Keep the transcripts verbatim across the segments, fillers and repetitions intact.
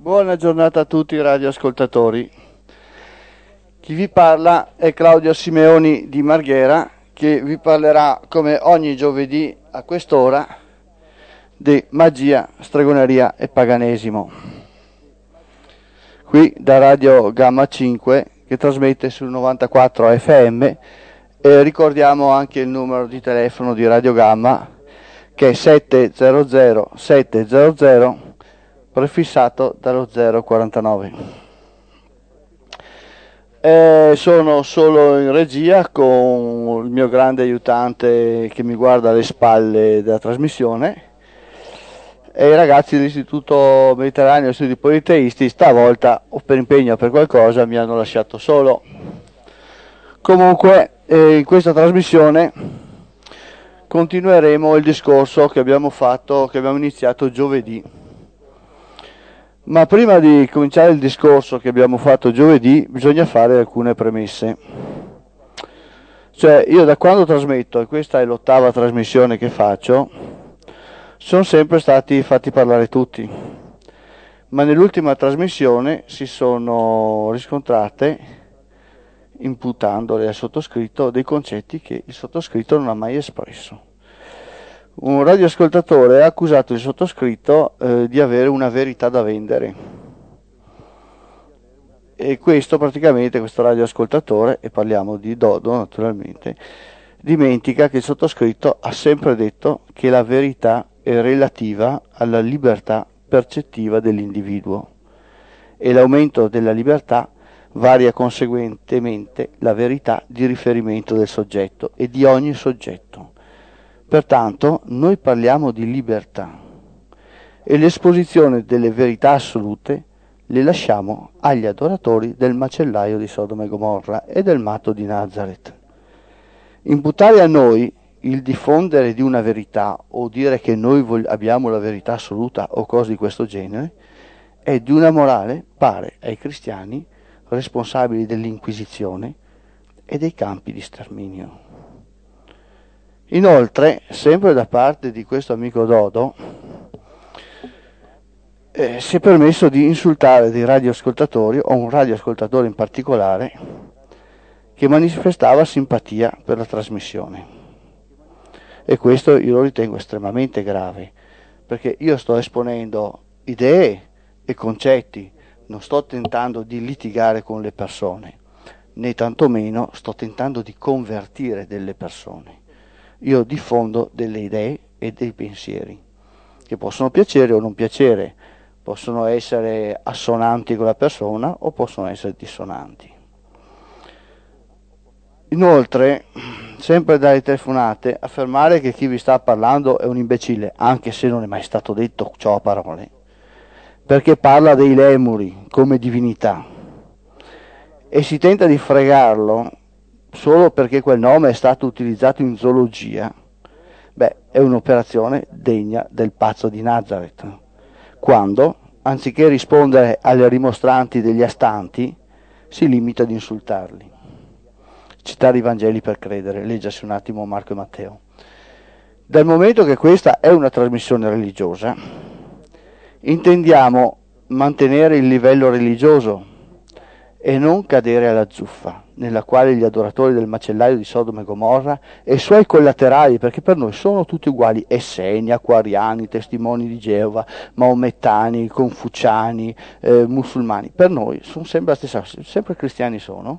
Buona giornata a tutti i radioascoltatori. Chi vi parla è Claudio Simeoni di Marghera, che vi parlerà come ogni giovedì a quest'ora di magia, stregoneria e paganesimo. Qui da Radio Gamma cinque, che trasmette sul novantaquattro F M, e ricordiamo anche il numero di telefono di Radio Gamma, che è sette zero zero sette zero zero, prefissato dallo zero quarantanove. Eh, sono solo in regia con il mio grande aiutante che mi guarda alle spalle della trasmissione, e i ragazzi dell'Istituto Mediterraneo Studi Politeisti stavolta, o per impegno o per qualcosa, mi hanno lasciato solo. Comunque eh, in questa trasmissione continueremo il discorso che abbiamo fatto, che abbiamo iniziato giovedì. Ma prima di cominciare il discorso che abbiamo fatto giovedì bisogna fare alcune premesse. Cioè, io da quando trasmetto, e questa è l'ottava trasmissione che faccio, sono sempre stati fatti parlare tutti, ma nell'ultima trasmissione si sono riscontrate, imputandole al sottoscritto, dei concetti che il sottoscritto non ha mai espresso. Un radioascoltatore ha accusato il sottoscritto eh, di avere una verità da vendere, e questo praticamente, questo radioascoltatore, e parliamo di Dodo naturalmente, dimentica che il sottoscritto ha sempre detto che la verità è relativa alla libertà percettiva dell'individuo, e l'aumento della libertà varia conseguentemente la verità di riferimento del soggetto e di ogni soggetto. Pertanto noi parliamo di libertà, e l'esposizione delle verità assolute le lasciamo agli adoratori del macellaio di Sodoma e Gomorra e del matto di Nazareth. Imputare a noi il diffondere di una verità, o dire che noi vog- abbiamo la verità assoluta o cose di questo genere, è di una morale pare ai cristiani responsabili dell'Inquisizione e dei campi di sterminio. Inoltre, sempre da parte di questo amico Dodo, eh, si è permesso di insultare dei radioascoltatori, o un radioascoltatore in particolare, che manifestava simpatia per la trasmissione. E questo io lo ritengo estremamente grave, perché io sto esponendo idee e concetti, non sto tentando di litigare con le persone, né tantomeno sto tentando di convertire delle persone. Io diffondo delle idee e dei pensieri che possono piacere o non piacere, possono essere assonanti con la persona o possono essere dissonanti. Inoltre, sempre dalle telefonate, affermare che chi vi sta parlando è un imbecille, anche se non è mai stato detto ciò a parole, perché parla dei lemuri come divinità e si tenta di fregarlo solo perché quel nome è stato utilizzato in zoologia, beh, è un'operazione degna del pazzo di Nazareth, quando, anziché rispondere alle rimostranti degli astanti, si limita ad insultarli. Citare i Vangeli per credere, leggasi un attimo Marco e Matteo. Dal momento che questa è una trasmissione religiosa, intendiamo mantenere il livello religioso e non cadere alla zuffa, nella quale gli adoratori del macellaio di Sodoma e Gomorra e i suoi collaterali, perché per noi sono tutti uguali, esseni, acquariani, testimoni di Geova, maomettani, confuciani, eh, musulmani, per noi sono sempre la stessa cosa, sempre cristiani sono,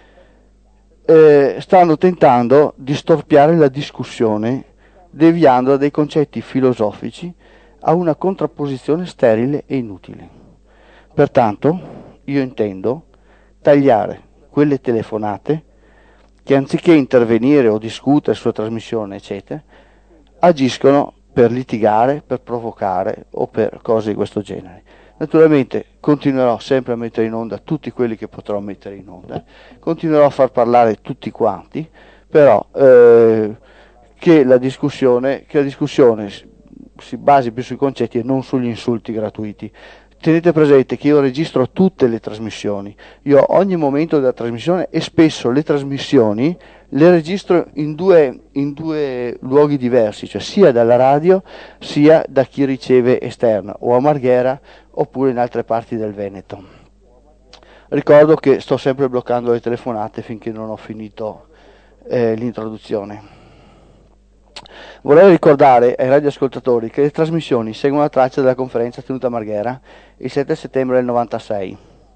eh, stanno tentando di storpiare la discussione, deviando da dei concetti filosofici a una contrapposizione sterile e inutile. Pertanto io intendo tagliare quelle telefonate che, anziché intervenire o discutere sulla trasmissione eccetera, agiscono per litigare, per provocare o per cose di questo genere. Naturalmente continuerò sempre a mettere in onda tutti quelli che potrò mettere in onda, continuerò a far parlare tutti quanti, però eh, che la discussione che la discussione si basi più sui concetti e non sugli insulti gratuiti. Tenete presente che io registro tutte le trasmissioni, io ogni momento della trasmissione, e spesso le trasmissioni le registro in due, in due luoghi diversi, cioè sia dalla radio sia da chi riceve esterna, o a Marghera oppure in altre parti del Veneto. Ricordo che sto sempre bloccando le telefonate finché non ho finito eh, l'introduzione. Vorrei ricordare ai radioascoltatori che le trasmissioni seguono la traccia della conferenza tenuta a Marghera il sette settembre del novantasei.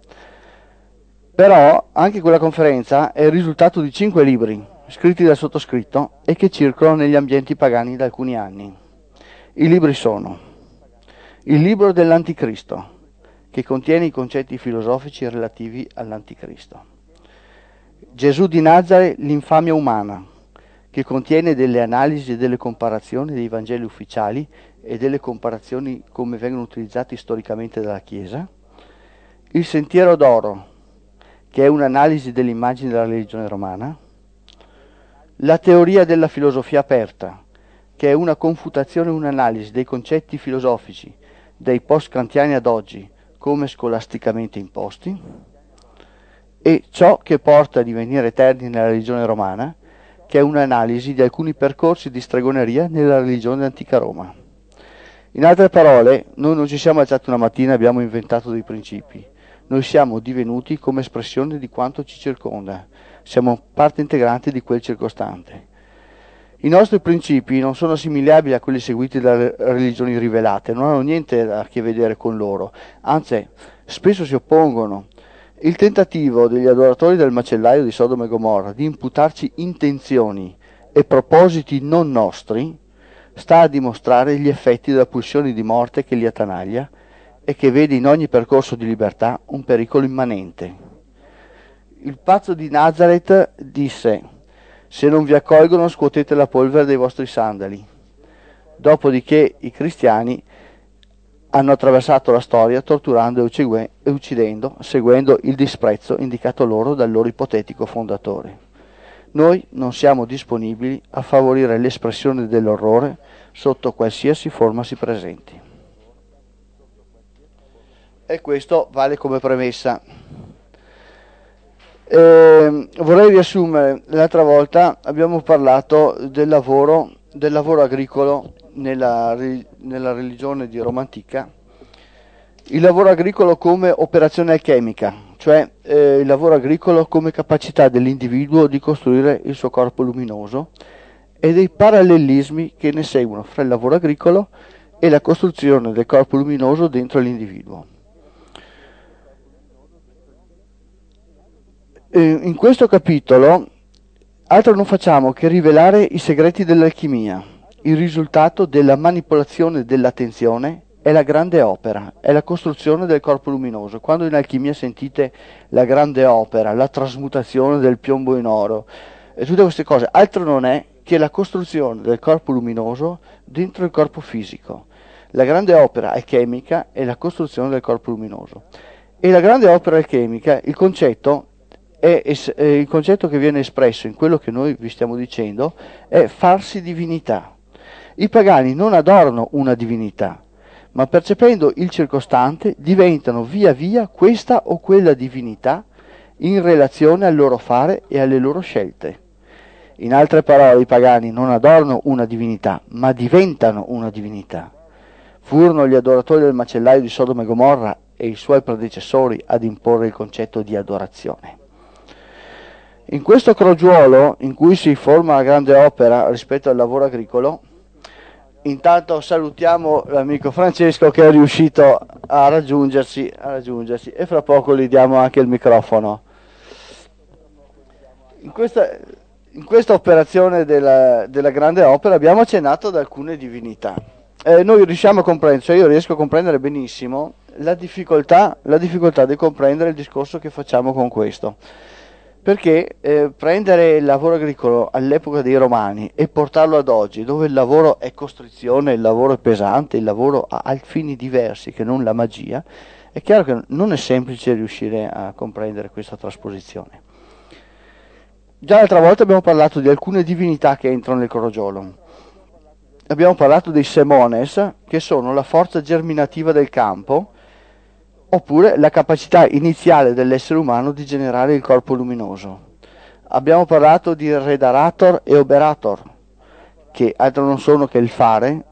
Però anche quella conferenza è il risultato di cinque libri scritti dal sottoscritto e che circolano negli ambienti pagani da alcuni anni. I libri sono il libro dell'Anticristo, che contiene i concetti filosofici relativi all'Anticristo; Gesù di Nazare, l'infamia umana, che contiene delle analisi e delle comparazioni dei Vangeli ufficiali e delle comparazioni come vengono utilizzati storicamente dalla Chiesa; il Sentiero d'Oro, che è un'analisi delle immagini della religione romana; la teoria della filosofia aperta, che è una confutazione e un'analisi dei concetti filosofici dai post-kantiani ad oggi come scolasticamente imposti; e ciò che porta a divenire eterni nella religione romana, che è un'analisi di alcuni percorsi di stregoneria nella religione antica Roma. In altre parole, noi non ci siamo alzati una mattina e abbiamo inventato dei principi. Noi siamo divenuti come espressione di quanto ci circonda, siamo parte integrante di quel circostante. I nostri principi non sono assimilabili a quelli seguiti dalle religioni rivelate, non hanno niente a che vedere con loro, anzi spesso si oppongono. Il tentativo degli adoratori del macellaio di Sodoma e Gomorra di imputarci intenzioni e propositi non nostri sta a dimostrare gli effetti della pulsione di morte che li attanaglia e che vede in ogni percorso di libertà un pericolo immanente. Il pazzo di Nazareth disse: se non vi accolgono scuotete la polvere dei vostri sandali. Dopodiché i cristiani hanno attraversato la storia torturando e uccidendo, seguendo il disprezzo indicato loro dal loro ipotetico fondatore. Noi non siamo disponibili a favorire l'espressione dell'orrore sotto qualsiasi forma si presenti. E questo vale come premessa. Eh, vorrei riassumere, l'altra volta abbiamo parlato del lavoro, del lavoro agricolo nella, nella religione di Roma antica, il lavoro agricolo come operazione alchemica, cioè eh, il lavoro agricolo come capacità dell'individuo di costruire il suo corpo luminoso e dei parallelismi che ne seguono fra il lavoro agricolo e la costruzione del corpo luminoso dentro l'individuo. In questo capitolo altro non facciamo che rivelare i segreti dell'alchimia. Il risultato della manipolazione dell'attenzione è la grande opera, è la costruzione del corpo luminoso. Quando in alchimia sentite la grande opera, la trasmutazione del piombo in oro e tutte queste cose, altro non è che la costruzione del corpo luminoso dentro il corpo fisico. La grande opera alchemica è la costruzione del corpo luminoso. E la grande opera alchemica, il concetto È, è, il concetto che viene espresso in quello che noi vi stiamo dicendo è farsi divinità. I pagani non adorano una divinità, ma percependo il circostante diventano via via questa o quella divinità in relazione al loro fare e alle loro scelte. In altre parole, i pagani non adorano una divinità, ma diventano una divinità. Furono gli adoratori del macellaio di Sodoma e Gomorra e i suoi predecessori ad imporre il concetto di adorazione. In questo crogiuolo in cui si forma la grande opera rispetto al lavoro agricolo, intanto salutiamo l'amico Francesco che è riuscito a raggiungersi, a raggiungersi e fra poco gli diamo anche il microfono. In questa, in questa operazione della, della grande opera abbiamo accennato ad alcune divinità. Eh, noi riusciamo a comprendere, cioè io riesco a comprendere benissimo la difficoltà, la difficoltà di comprendere il discorso che facciamo con questo. Perché eh, prendere il lavoro agricolo all'epoca dei Romani e portarlo ad oggi, dove il lavoro è costrizione, il lavoro è pesante, il lavoro ha, ha fini diversi che non la magia, è chiaro che non è semplice riuscire a comprendere questa trasposizione. Già l'altra volta abbiamo parlato di alcune divinità che entrano nel crogiolo. Abbiamo parlato dei semones, che sono la forza germinativa del campo, oppure la capacità iniziale dell'essere umano di generare il corpo luminoso. Abbiamo parlato di redarator e operator, che altro non sono che il fare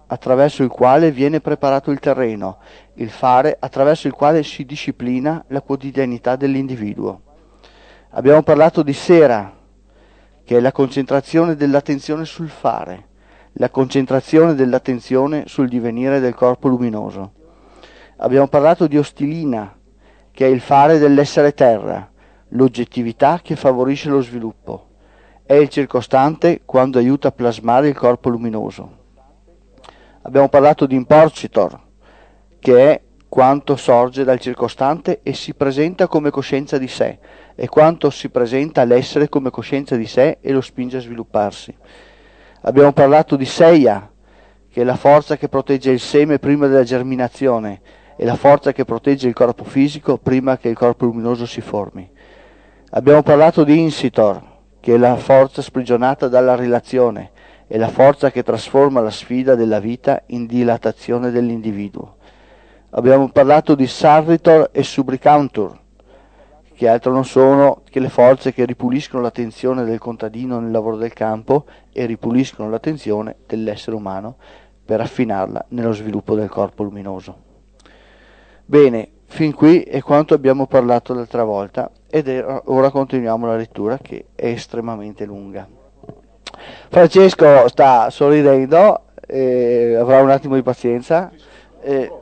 attraverso il quale viene preparato il terreno, il fare attraverso il quale si disciplina la quotidianità dell'individuo. Abbiamo parlato di sera, che è la concentrazione dell'attenzione sul fare, la concentrazione dell'attenzione sul divenire del corpo luminoso. Abbiamo parlato di ostilina, che è il fare dell'essere terra, l'oggettività che favorisce lo sviluppo. È il circostante quando aiuta a plasmare il corpo luminoso. Abbiamo parlato di imporcitor, che è quanto sorge dal circostante e si presenta come coscienza di sé, e quanto si presenta all'essere come coscienza di sé e lo spinge a svilupparsi. Abbiamo parlato di seia, che è la forza che protegge il seme prima della germinazione e la forza che protegge il corpo fisico prima che il corpo luminoso si formi. Abbiamo parlato di insitor, che è la forza sprigionata dalla relazione e la forza che trasforma la sfida della vita in dilatazione dell'individuo. Abbiamo parlato di Sarritor e Subricantur, che altro non sono che le forze che ripuliscono l'attenzione del contadino nel lavoro del campo e ripuliscono l'attenzione dell'essere umano per affinarla nello sviluppo del corpo luminoso. Bene, fin qui è quanto abbiamo parlato l'altra volta ed è, ora continuiamo la lettura che è estremamente lunga. Francesco sta sorridendo, eh, avrà un attimo di pazienza. Eh,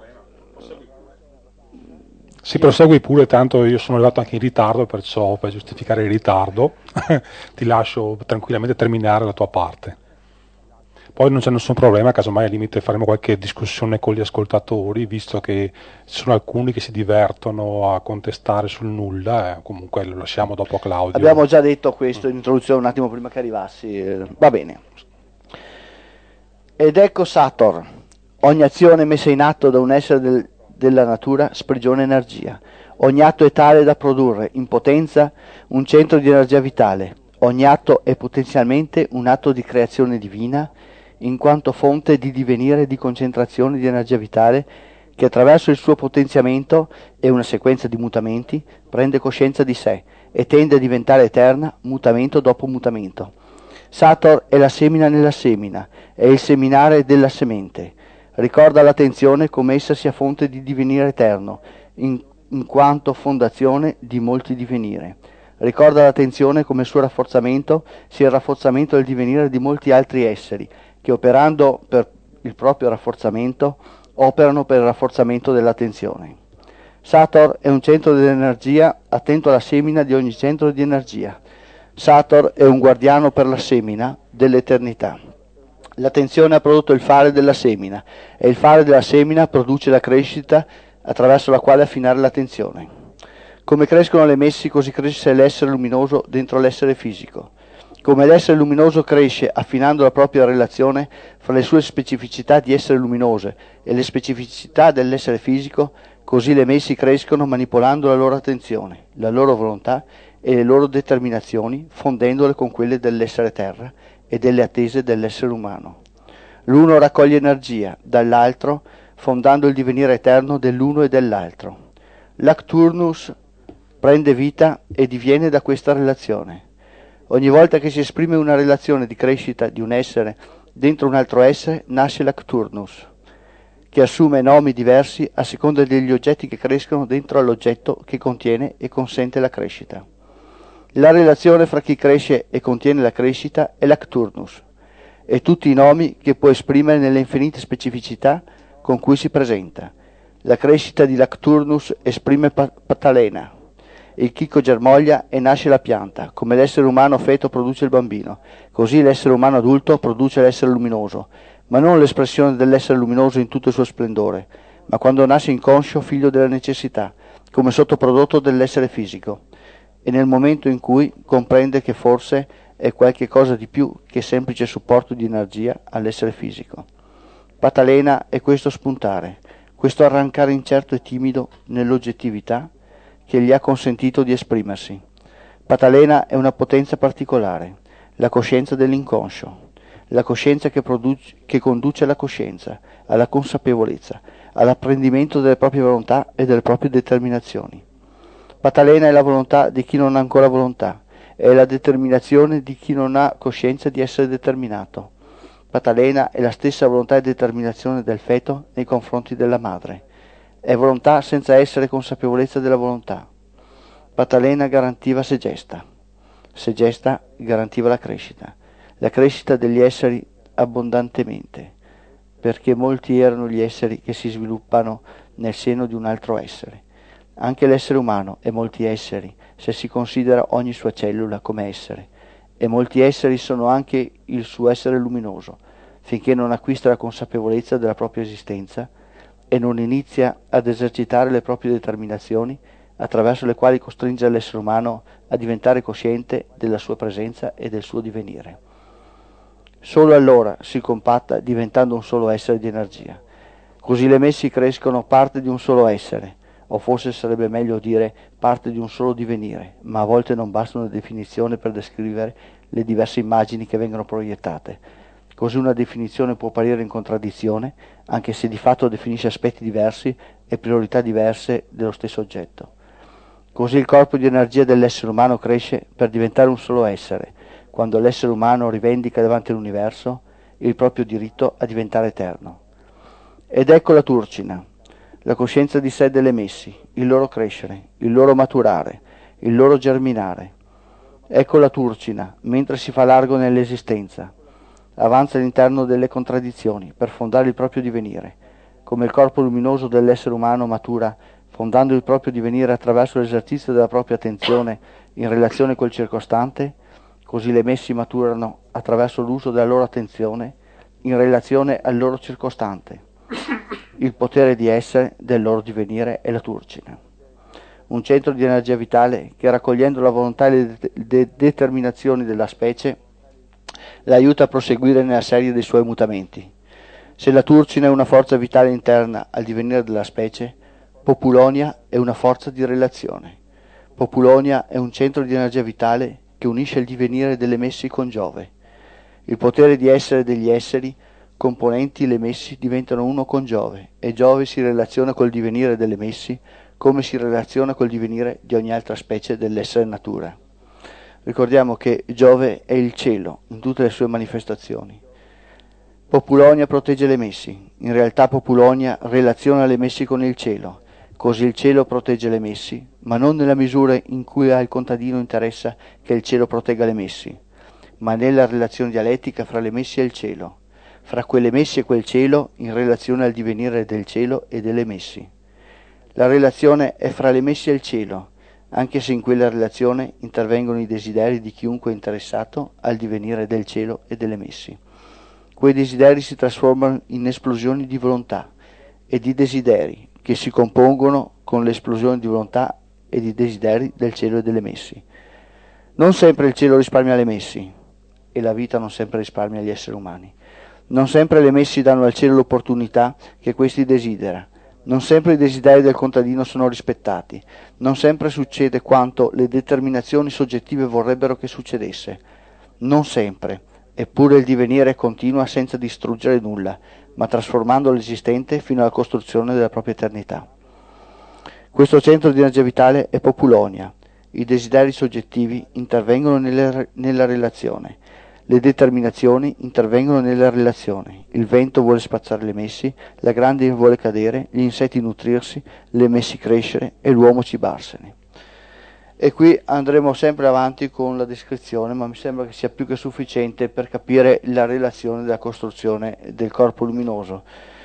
Si prosegui pure, tanto io sono arrivato anche in ritardo, perciò per giustificare il ritardo ti lascio tranquillamente terminare la tua parte. Poi non c'è nessun problema, casomai al limite faremo qualche discussione con gli ascoltatori, visto che ci sono alcuni che si divertono a contestare sul nulla, eh, comunque lo lasciamo dopo a Claudio. Abbiamo già detto questo in introduzione un attimo prima che arrivassi, eh, va bene. Ed ecco Sator, ogni azione messa in atto da un essere del, della natura sprigiona energia, ogni atto è tale da produrre in potenza un centro di energia vitale, ogni atto è potenzialmente un atto di creazione divina, in quanto fonte di divenire di concentrazione di energia vitale che attraverso il suo potenziamento e una sequenza di mutamenti prende coscienza di sé e tende a diventare eterna mutamento dopo mutamento. Sator è la semina nella semina, è il seminare della semente. Ricorda l'attenzione come essa sia fonte di divenire eterno, in, in quanto fondazione di molti divenire. Ricorda l'attenzione come suo rafforzamento sia il rafforzamento del divenire di molti altri esseri, che operando per il proprio rafforzamento, operano per il rafforzamento dell'attenzione. Sator è un centro dell'energia attento alla semina di ogni centro di energia. Sator è un guardiano per la semina dell'eternità. L'attenzione ha prodotto il fare della semina e il fare della semina produce la crescita attraverso la quale affinare l'attenzione. Come crescono le messi, così cresce l'essere luminoso dentro l'essere fisico. Come l'essere luminoso cresce affinando la propria relazione fra le sue specificità di essere luminose e le specificità dell'essere fisico, così le messi crescono manipolando la loro attenzione, la loro volontà e le loro determinazioni, fondendole con quelle dell'essere terra e delle attese dell'essere umano. L'uno raccoglie energia dall'altro, fondando il divenire eterno dell'uno e dell'altro. L'acturnus prende vita e diviene da questa relazione. Ogni volta che si esprime una relazione di crescita di un essere dentro un altro essere, nasce l'acturnus, che assume nomi diversi a seconda degli oggetti che crescono dentro all'oggetto che contiene e consente la crescita. La relazione fra chi cresce e contiene la crescita è l'acturnus, e tutti i nomi che può esprimere nelle infinite specificità con cui si presenta. La crescita di l'acturnus esprime Patalena. Il chicco germoglia e nasce la pianta, come l'essere umano feto produce il bambino, così l'essere umano adulto produce l'essere luminoso, ma non l'espressione dell'essere luminoso in tutto il suo splendore, ma quando nasce inconscio figlio della necessità, come sottoprodotto dell'essere fisico, e nel momento in cui comprende che forse è qualche cosa di più che semplice supporto di energia all'essere fisico. Patalena è questo spuntare, questo arrancare incerto e timido nell'oggettività che gli ha consentito di esprimersi. Patalena è una potenza particolare, la coscienza dell'inconscio, la coscienza che, produce, che conduce alla coscienza, alla consapevolezza, all'apprendimento delle proprie volontà e delle proprie determinazioni. Patalena è la volontà di chi non ha ancora volontà, è la determinazione di chi non ha coscienza di essere determinato. Patalena è la stessa volontà e determinazione del feto nei confronti della madre. È volontà senza essere consapevolezza della volontà. Patalena garantiva Segesta. Segesta garantiva la crescita, la crescita degli esseri abbondantemente, perché molti erano gli esseri che si sviluppano nel seno di un altro essere. Anche l'essere umano è molti esseri, se si considera ogni sua cellula come essere, e molti esseri sono anche il suo essere luminoso, finché non acquista la consapevolezza della propria esistenza e non inizia ad esercitare le proprie determinazioni, attraverso le quali costringe l'essere umano a diventare cosciente della sua presenza e del suo divenire. Solo allora si compatta diventando un solo essere di energia. Così le messi crescono parte di un solo essere, o forse sarebbe meglio dire parte di un solo divenire, ma a volte non basta una definizione per descrivere le diverse immagini che vengono proiettate. Così una definizione può apparire in contraddizione, anche se di fatto definisce aspetti diversi e priorità diverse dello stesso oggetto. Così il corpo di energia dell'essere umano cresce per diventare un solo essere, quando l'essere umano rivendica davanti all'universo il proprio diritto a diventare eterno. Ed ecco la Turcina, la coscienza di sé delle messi, il loro crescere, il loro maturare, il loro germinare. Ecco la Turcina, mentre si fa largo nell'esistenza, avanza all'interno delle contraddizioni per fondare il proprio divenire, come il corpo luminoso dell'essere umano matura fondando il proprio divenire attraverso l'esercizio della propria attenzione in relazione col circostante, così le messi maturano attraverso l'uso della loro attenzione in relazione al loro circostante. Il potere di essere del loro divenire è la Turcina, un centro di energia vitale che, raccogliendo la volontà e le de- de- determinazioni della specie, l'aiuta a proseguire nella serie dei suoi mutamenti. Se la Turcina è una forza vitale interna al divenire della specie, Populonia è una forza di relazione. Populonia è un centro di energia vitale che unisce il divenire delle messi con Giove. Il potere di essere degli esseri componenti le messi diventano uno con Giove e Giove si relaziona col divenire delle messi come si relaziona col divenire di ogni altra specie dell'essere natura. Ricordiamo che Giove è il cielo in tutte le sue manifestazioni. Populonia protegge le messi, in realtà Populonia relaziona le messi con il cielo, così il cielo protegge le messi, ma non nella misura in cui al contadino interessa che il cielo protegga le messi, ma nella relazione dialettica fra le messi e il cielo, fra quelle messi e quel cielo in relazione al divenire del cielo e delle messi. La relazione è fra le messi e il cielo, anche se in quella relazione intervengono i desideri di chiunque è interessato al divenire del cielo e delle messi. Quei desideri si trasformano in esplosioni di volontà e di desideri che si compongono con l'esplosione di volontà e di desideri del cielo e delle messi. Non sempre il cielo risparmia le messi e la vita non sempre risparmia gli esseri umani. Non sempre le messi danno al cielo l'opportunità che questi desidera. Non sempre i desideri del contadino sono rispettati. Non sempre succede quanto le determinazioni soggettive vorrebbero che succedesse. Non sempre. Eppure il divenire continua senza distruggere nulla, ma trasformando l'esistente fino alla costruzione della propria eternità. Questo centro di energia vitale è Populonia. I desideri soggettivi intervengono nelle, nella relazione. Le determinazioni intervengono nella relazione. Il vento vuole spazzare le messi, la grandine vuole cadere, gli insetti nutrirsi, le messi crescere e l'uomo cibarsene. E qui andremo sempre avanti con la descrizione, ma mi sembra che sia più che sufficiente per capire la relazione della costruzione del corpo luminoso.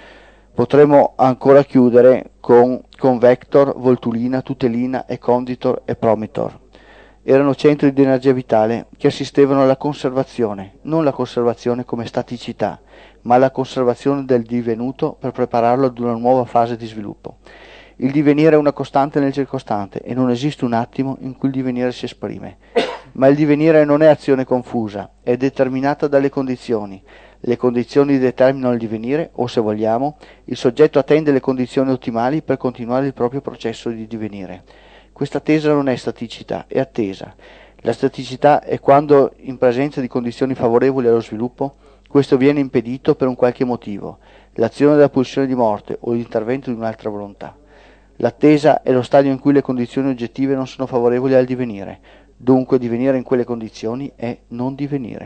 Potremo ancora chiudere con Convector, Voltulina, Tutelina e Conditor e Promitor. Erano centri di energia vitale che assistevano alla conservazione, non la conservazione come staticità, ma alla conservazione del divenuto per prepararlo ad una nuova fase di sviluppo. Il divenire è una costante nel circostante e non esiste un attimo in cui il divenire si esprime. Ma il divenire non è azione confusa, è determinata dalle condizioni. Le condizioni determinano il divenire o, se vogliamo, il soggetto attende le condizioni ottimali per continuare il proprio processo di divenire. Questa attesa non è staticità, è attesa. La staticità è quando, in presenza di condizioni favorevoli allo sviluppo, questo viene impedito per un qualche motivo, l'azione della pulsione di morte o l'intervento di un'altra volontà. L'attesa è lo stadio in cui le condizioni oggettive non sono favorevoli al divenire, dunque divenire in quelle condizioni è non divenire.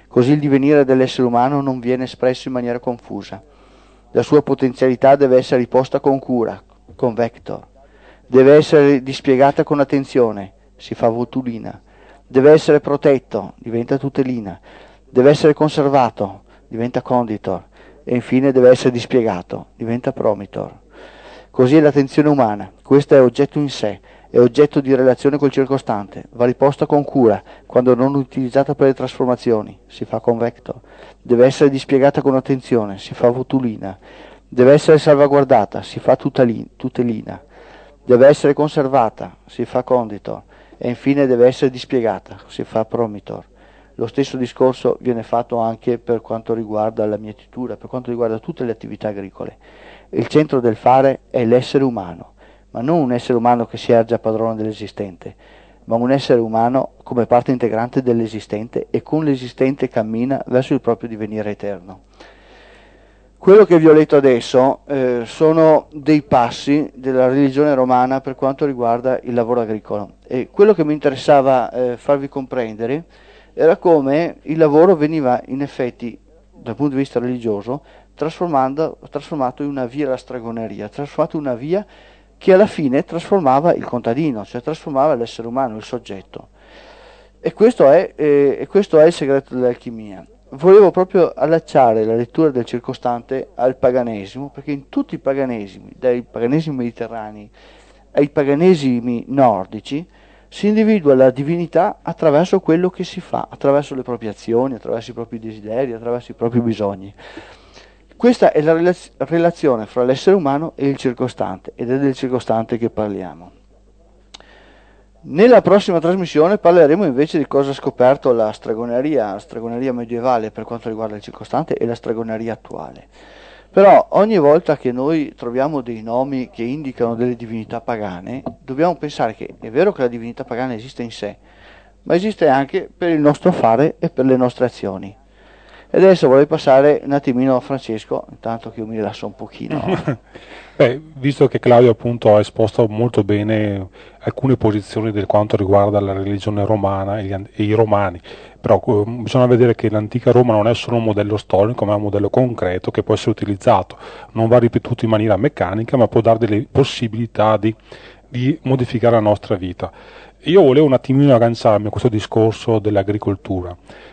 Così il divenire dell'essere umano non viene espresso in maniera confusa. La sua potenzialità deve essere riposta con cura, con vector. Deve essere dispiegata con attenzione, si fa votulina. Deve essere protetto, diventa tutelina. Deve essere conservato, diventa conditor. E infine deve essere dispiegato, diventa promitor. Così è l'attenzione umana. Questa è oggetto in sé, è oggetto di relazione col circostante, va riposta con cura, quando non utilizzata per le trasformazioni, si fa con vector. Deve essere dispiegata con attenzione, si fa votulina. Deve essere salvaguardata, si fa tutelina. Deve essere conservata, si fa conditor. E infine deve essere dispiegata, si fa promitor. Lo stesso discorso viene fatto anche per quanto riguarda la mietitura, per quanto riguarda tutte le attività agricole. Il centro del fare è l'essere umano, ma non un essere umano che si erge a padrone dell'esistente, ma un essere umano come parte integrante dell'esistente e con l'esistente cammina verso il proprio divenire eterno. Quello che vi ho letto adesso eh, sono dei passi della religione romana per quanto riguarda il lavoro agricolo, e quello che mi interessava eh, farvi comprendere era come il lavoro veniva in effetti, dal punto di vista religioso, trasformato in una via alla stregoneria, trasformato in una via che alla fine trasformava il contadino, cioè trasformava l'essere umano, il soggetto. E questo è, eh, e questo è il segreto dell'alchimia. Volevo proprio allacciare la lettura del circostante al paganesimo, perché in tutti i paganesimi, dai paganesimi mediterranei ai paganesimi nordici, si individua la divinità attraverso quello che si fa, attraverso le proprie azioni, attraverso i propri desideri, attraverso i propri bisogni. Questa è la relaz- relazione fra l'essere umano e il circostante, ed è del circostante che parliamo. Nella prossima trasmissione parleremo invece di cosa ha scoperto la stregoneria, la stregoneria medievale per quanto riguarda il circostante e la stregoneria attuale. Però ogni volta che noi troviamo dei nomi che indicano delle divinità pagane, dobbiamo pensare che è vero che la divinità pagana esiste in sé, ma esiste anche per il nostro fare e per le nostre azioni. E adesso vorrei passare un attimino a Francesco, intanto che io mi rilasso un pochino. Beh, visto che Claudio appunto ha esposto molto bene alcune posizioni del quanto riguarda la religione romana e, gli, e i romani, però eh, bisogna vedere che l'antica Roma non è solo un modello storico, ma è un modello concreto che può essere utilizzato, non va ripetuto in maniera meccanica, ma può dare delle possibilità di, di modificare la nostra vita. Io volevo un attimino agganciarmi a questo discorso dell'agricoltura.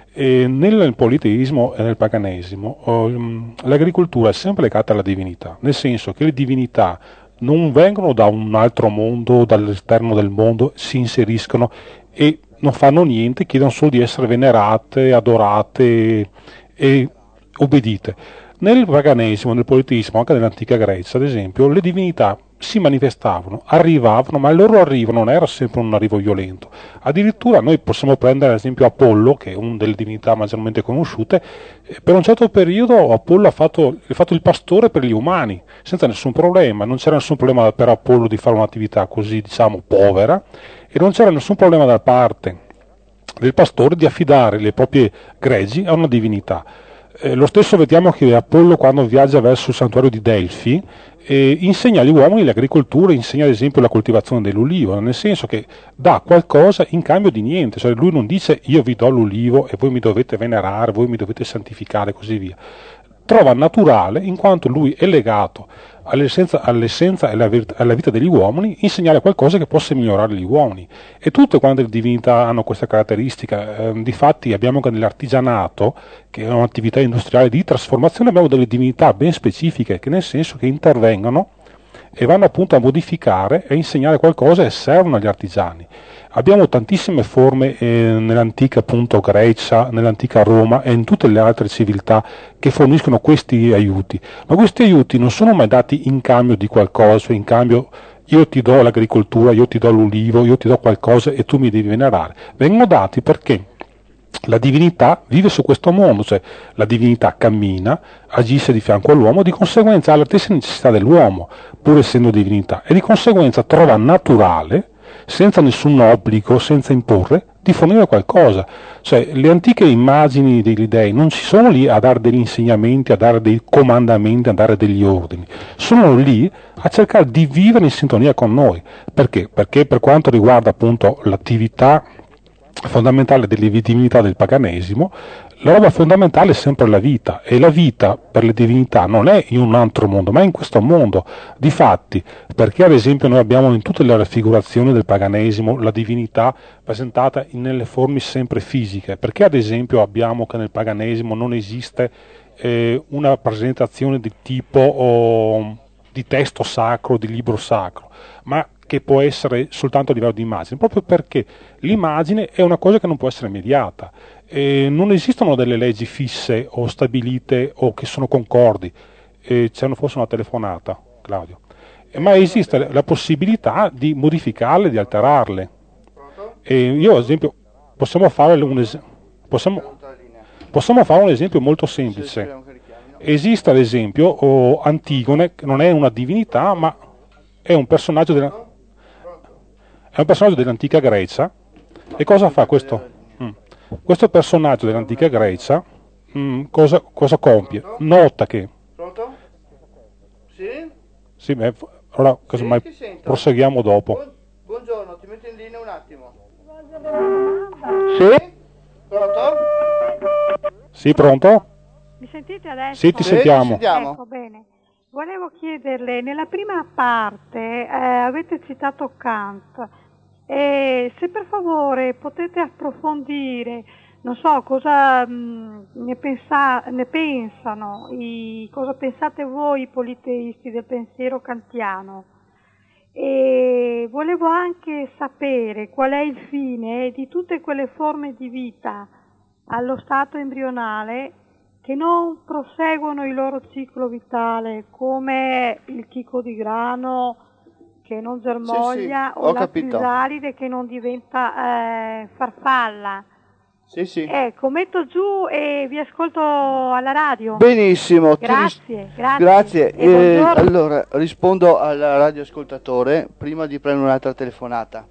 E nel politeismo e nel paganesimo um, l'agricoltura è sempre legata alla divinità, nel senso che le divinità non vengono da un altro mondo, dall'esterno del mondo, si inseriscono e non fanno niente, chiedono solo di essere venerate, adorate e obbedite. Nel paganesimo, nel politeismo, anche nell'antica Grecia, ad esempio, le divinità si manifestavano, arrivavano, ma il loro arrivo non era sempre un arrivo violento. Addirittura noi possiamo prendere ad esempio Apollo, che è una delle divinità maggiormente conosciute, per un certo periodo Apollo ha fatto, ha fatto il pastore per gli umani, senza nessun problema, non c'era nessun problema per Apollo di fare un'attività così, diciamo, povera, e non c'era nessun problema da parte del pastore di affidare le proprie greggi a una divinità. Eh, lo stesso vediamo che Apollo, quando viaggia verso il santuario di Delfi, eh, insegna agli uomini l'agricoltura, insegna ad esempio la coltivazione dell'ulivo, nel senso che dà qualcosa in cambio di niente, cioè lui non dice io vi do l'ulivo e voi mi dovete venerare, voi mi dovete santificare e così via. Trova naturale, in quanto lui è legato all'essenza, all'essenza e alla, alla vita degli uomini, insegnare qualcosa che possa migliorare gli uomini. E tutte quante le divinità hanno questa caratteristica. Eh, difatti abbiamo che nell'artigianato, che è un'attività industriale di trasformazione, abbiamo delle divinità ben specifiche, che nel senso che intervengono e vanno appunto a modificare e insegnare qualcosa e servono agli artigiani. Abbiamo tantissime forme eh, nell'antica appunto Grecia, nell'antica Roma e in tutte le altre civiltà che forniscono questi aiuti, ma questi aiuti non sono mai dati in cambio di qualcosa, in cambio io ti do l'agricoltura, io ti do l'ulivo, io ti do qualcosa e tu mi devi venerare. Vengono dati perché la divinità vive su questo mondo, cioè la divinità cammina, agisce di fianco all'uomo, di conseguenza ha le stesse necessità dell'uomo, pur essendo divinità, e di conseguenza trova naturale, senza nessun obbligo, senza imporre, di fornire qualcosa. Cioè le antiche immagini degli dei non ci sono lì a dare degli insegnamenti, a dare dei comandamenti, a dare degli ordini, sono lì a cercare di vivere in sintonia con noi. Perché? Perché per quanto riguarda appunto l'attività fondamentale delle divinità del paganesimo, la roba fondamentale è sempre la vita, e la vita per le divinità non è in un altro mondo, ma è in questo mondo. Difatti, perché ad esempio noi abbiamo in tutte le raffigurazioni del paganesimo la divinità presentata in- nelle forme sempre fisiche? Perché ad esempio abbiamo che nel paganesimo non esiste eh, una rappresentazione di tipo oh, di testo sacro, di libro sacro, ma che può essere soltanto a livello di immagine, proprio perché l'immagine è una cosa che non può essere mediata. E non esistono delle leggi fisse o stabilite o che sono concordi. E c'è forse una telefonata, Claudio. Eh, ma esiste la possibilità di modificarle, di alterarle. E io, ad esempio, possiamo fare un, es- possiamo, possiamo fare un esempio molto semplice. Esiste, ad esempio, oh, Antigone, che non è una divinità, ma è un personaggio della, è un personaggio dell'antica Grecia. E cosa fa questo? Mm. Questo personaggio dell'antica Grecia mm, cosa, cosa compie? Nota che... Pronto? Sì? Sì, beh, allora casomai Sì, ti sento. proseguiamo dopo. Buon- buongiorno, ti metto in linea un attimo. Sì? Pronto? Sì, pronto? Mi sentite adesso? Sì, ti Sì, sentiamo. ti sentiamo. Ecco, bene. Volevo chiederle, nella prima parte eh, avete citato Kant, e se per favore potete approfondire, non so, cosa mh, ne, pensa- ne pensano, i, cosa pensate voi i politeisti del pensiero kantiano. E volevo anche sapere qual è il fine di tutte quelle forme di vita allo stato embrionale che non proseguono il loro ciclo vitale, come il chicco di grano che non germoglia, Sì, sì, o ho la capito. crisalide che non diventa eh, farfalla. Sì, sì. Ecco, metto giù e vi ascolto alla radio. Benissimo. ti ris- Grazie, grazie. Grazie. E Eh, buongiorno. allora, rispondo al radioascoltatore prima di prendere un'altra telefonata.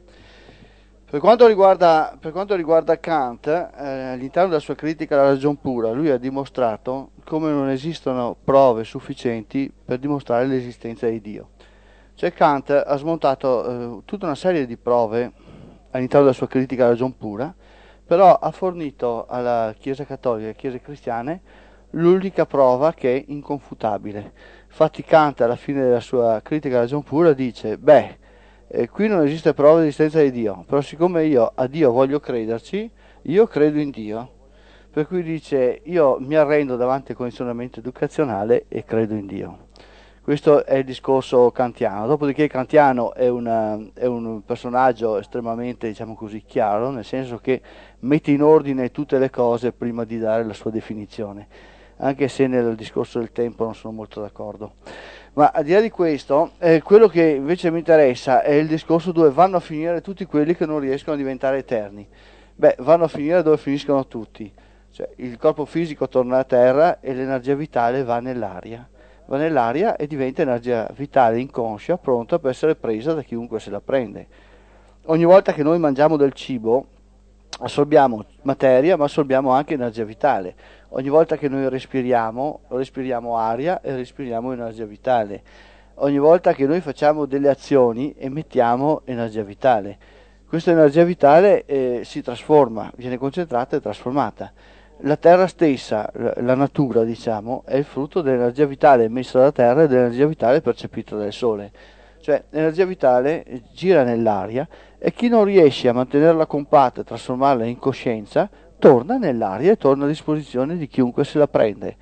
Per quanto riguarda, per quanto riguarda Kant, eh, all'interno della sua critica alla ragion pura, lui ha dimostrato come non esistono prove sufficienti per dimostrare l'esistenza di Dio. Cioè Kant ha smontato eh, tutta una serie di prove all'interno della sua critica alla ragion pura, però ha fornito alla Chiesa Cattolica e alle Chiese Cristiane l'unica prova che è inconfutabile. Infatti Kant alla fine della sua critica alla ragion pura dice, beh, eh, qui non esiste prova dell'esistenza di Dio, però siccome io a Dio voglio crederci, io credo in Dio. Per cui dice, io mi arrendo davanti al condizionamento educazionale e credo in Dio. Questo è il discorso kantiano. Dopodiché Kantiano è, una, è un personaggio estremamente, diciamo così, chiaro, nel senso che mette in ordine tutte le cose prima di dare la sua definizione, anche se nel discorso del tempo non sono molto d'accordo. Ma al di là di questo, eh, quello che invece mi interessa è il discorso dove vanno a finire tutti quelli che non riescono a diventare eterni. Beh, vanno a finire dove finiscono tutti. Cioè, il corpo fisico torna a terra e l'energia vitale va nell'aria. Va nell'aria e diventa energia vitale inconscia, pronta per essere presa da chiunque se la prende. Ogni volta che noi mangiamo del cibo, assorbiamo materia, ma assorbiamo anche energia vitale. Ogni volta che noi respiriamo, respiriamo aria e respiriamo energia vitale. Ogni volta che noi facciamo delle azioni, emettiamo energia vitale. Questa energia vitale eh, si trasforma, viene concentrata e trasformata. La terra stessa, la natura, diciamo, è il frutto dell'energia vitale emessa dalla terra e dell'energia vitale percepita dal sole. Cioè, l'energia vitale gira nell'aria e chi non riesce a mantenerla compatta e trasformarla in coscienza, torna nell'aria e torna a disposizione di chiunque se la prende.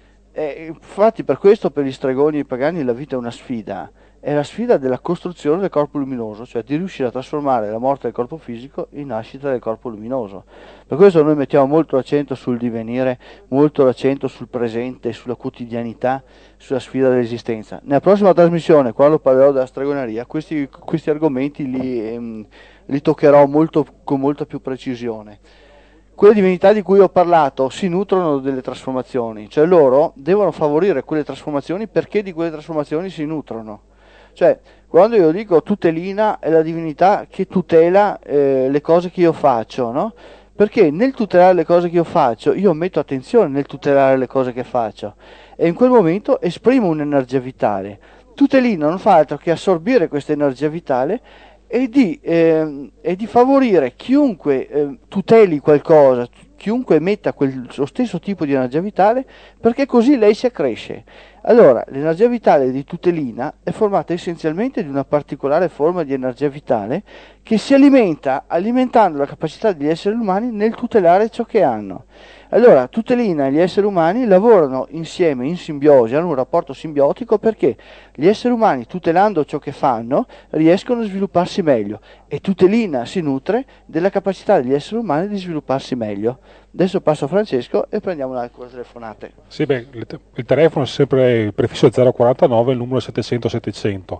E infatti per questo per gli stregoni e i pagani la vita è una sfida. È la sfida della costruzione del corpo luminoso, cioè di riuscire a trasformare la morte del corpo fisico in nascita del corpo luminoso. Per questo noi mettiamo molto l'accento sul divenire, molto l'accento sul presente, sulla quotidianità, sulla sfida dell'esistenza. Nella prossima trasmissione, quando parlerò della stregoneria, questi, questi argomenti li, ehm, li toccherò molto, con molta più precisione. Quelle divinità di cui ho parlato si nutrono delle trasformazioni, cioè loro devono favorire quelle trasformazioni perché di quelle trasformazioni si nutrono. Cioè, quando io dico tutelina è la divinità che tutela eh, le cose che io faccio, no? Perché nel tutelare le cose che io faccio, io metto attenzione nel tutelare le cose che faccio e in quel momento esprimo un'energia vitale. Tutelina non fa altro che assorbire questa energia vitale e di, eh, e di favorire chiunque eh, tuteli qualcosa, chiunque emetta quel, lo stesso tipo di energia vitale, perché così lei si accresce. Allora, l'energia vitale di tutelina è formata essenzialmente di una particolare forma di energia vitale che si alimenta alimentando la capacità degli esseri umani nel tutelare ciò che hanno. Allora, tutelina e gli esseri umani lavorano insieme in simbiosi, hanno un rapporto simbiotico perché gli esseri umani, tutelando ciò che fanno, riescono a svilupparsi meglio e tutelina si nutre della capacità degli esseri umani di svilupparsi meglio. Adesso passo a Francesco e prendiamo un'altra telefonate. Sì, beh, il telefono è sempre il prefisso zero quarantanove, il numero è settecento settecento.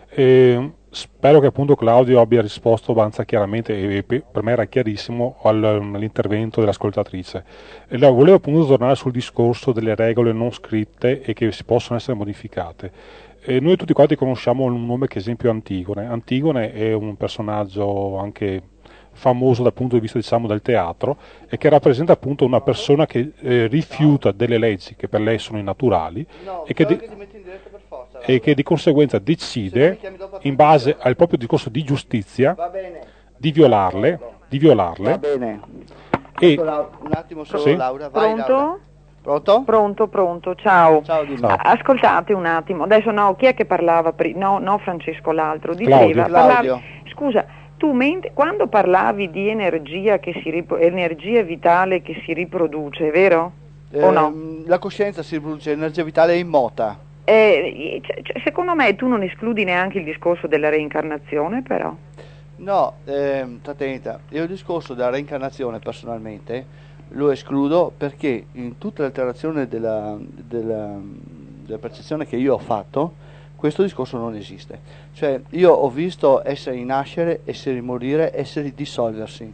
E spero che appunto Claudio abbia risposto abbastanza chiaramente, e per me era chiarissimo, all'intervento dell'ascoltatrice. E volevo appunto tornare sul discorso delle regole non scritte e che si possono essere modificate. E noi tutti quanti conosciamo un nome che è esempio Antigone. Antigone è un personaggio anche famoso dal punto di vista, diciamo, del teatro, e che rappresenta appunto una persona che eh, rifiuta delle leggi che per lei sono innaturali no, e, che di, forza, e che di conseguenza decide, in base al proprio discorso di giustizia, di violarle, di violarle. Va bene. E, un attimo solo, sì? Laura. Vai, Pronto? Laura. Pronto? Pronto, pronto, ciao. Ciao, dimmi. Ciao. Ascoltate un attimo, adesso no, chi è che parlava prima? No, no, Francesco, l'altro. Diceva, Claudio. parlavi, Claudio. scusa, tu ment- quando parlavi di energia, che si rip- energia vitale che si riproduce, vero? O no? Ehm, La coscienza si riproduce, l'energia vitale è immota. Eh, c- c- secondo me tu non escludi neanche il discorso della reincarnazione, però. No, ehm, attenta, io il discorso della reincarnazione personalmente lo escludo perché in tutta l'alterazione della, della, della percezione che io ho fatto, questo discorso non esiste. Cioè, io ho visto esseri nascere, esseri morire, esseri dissolversi.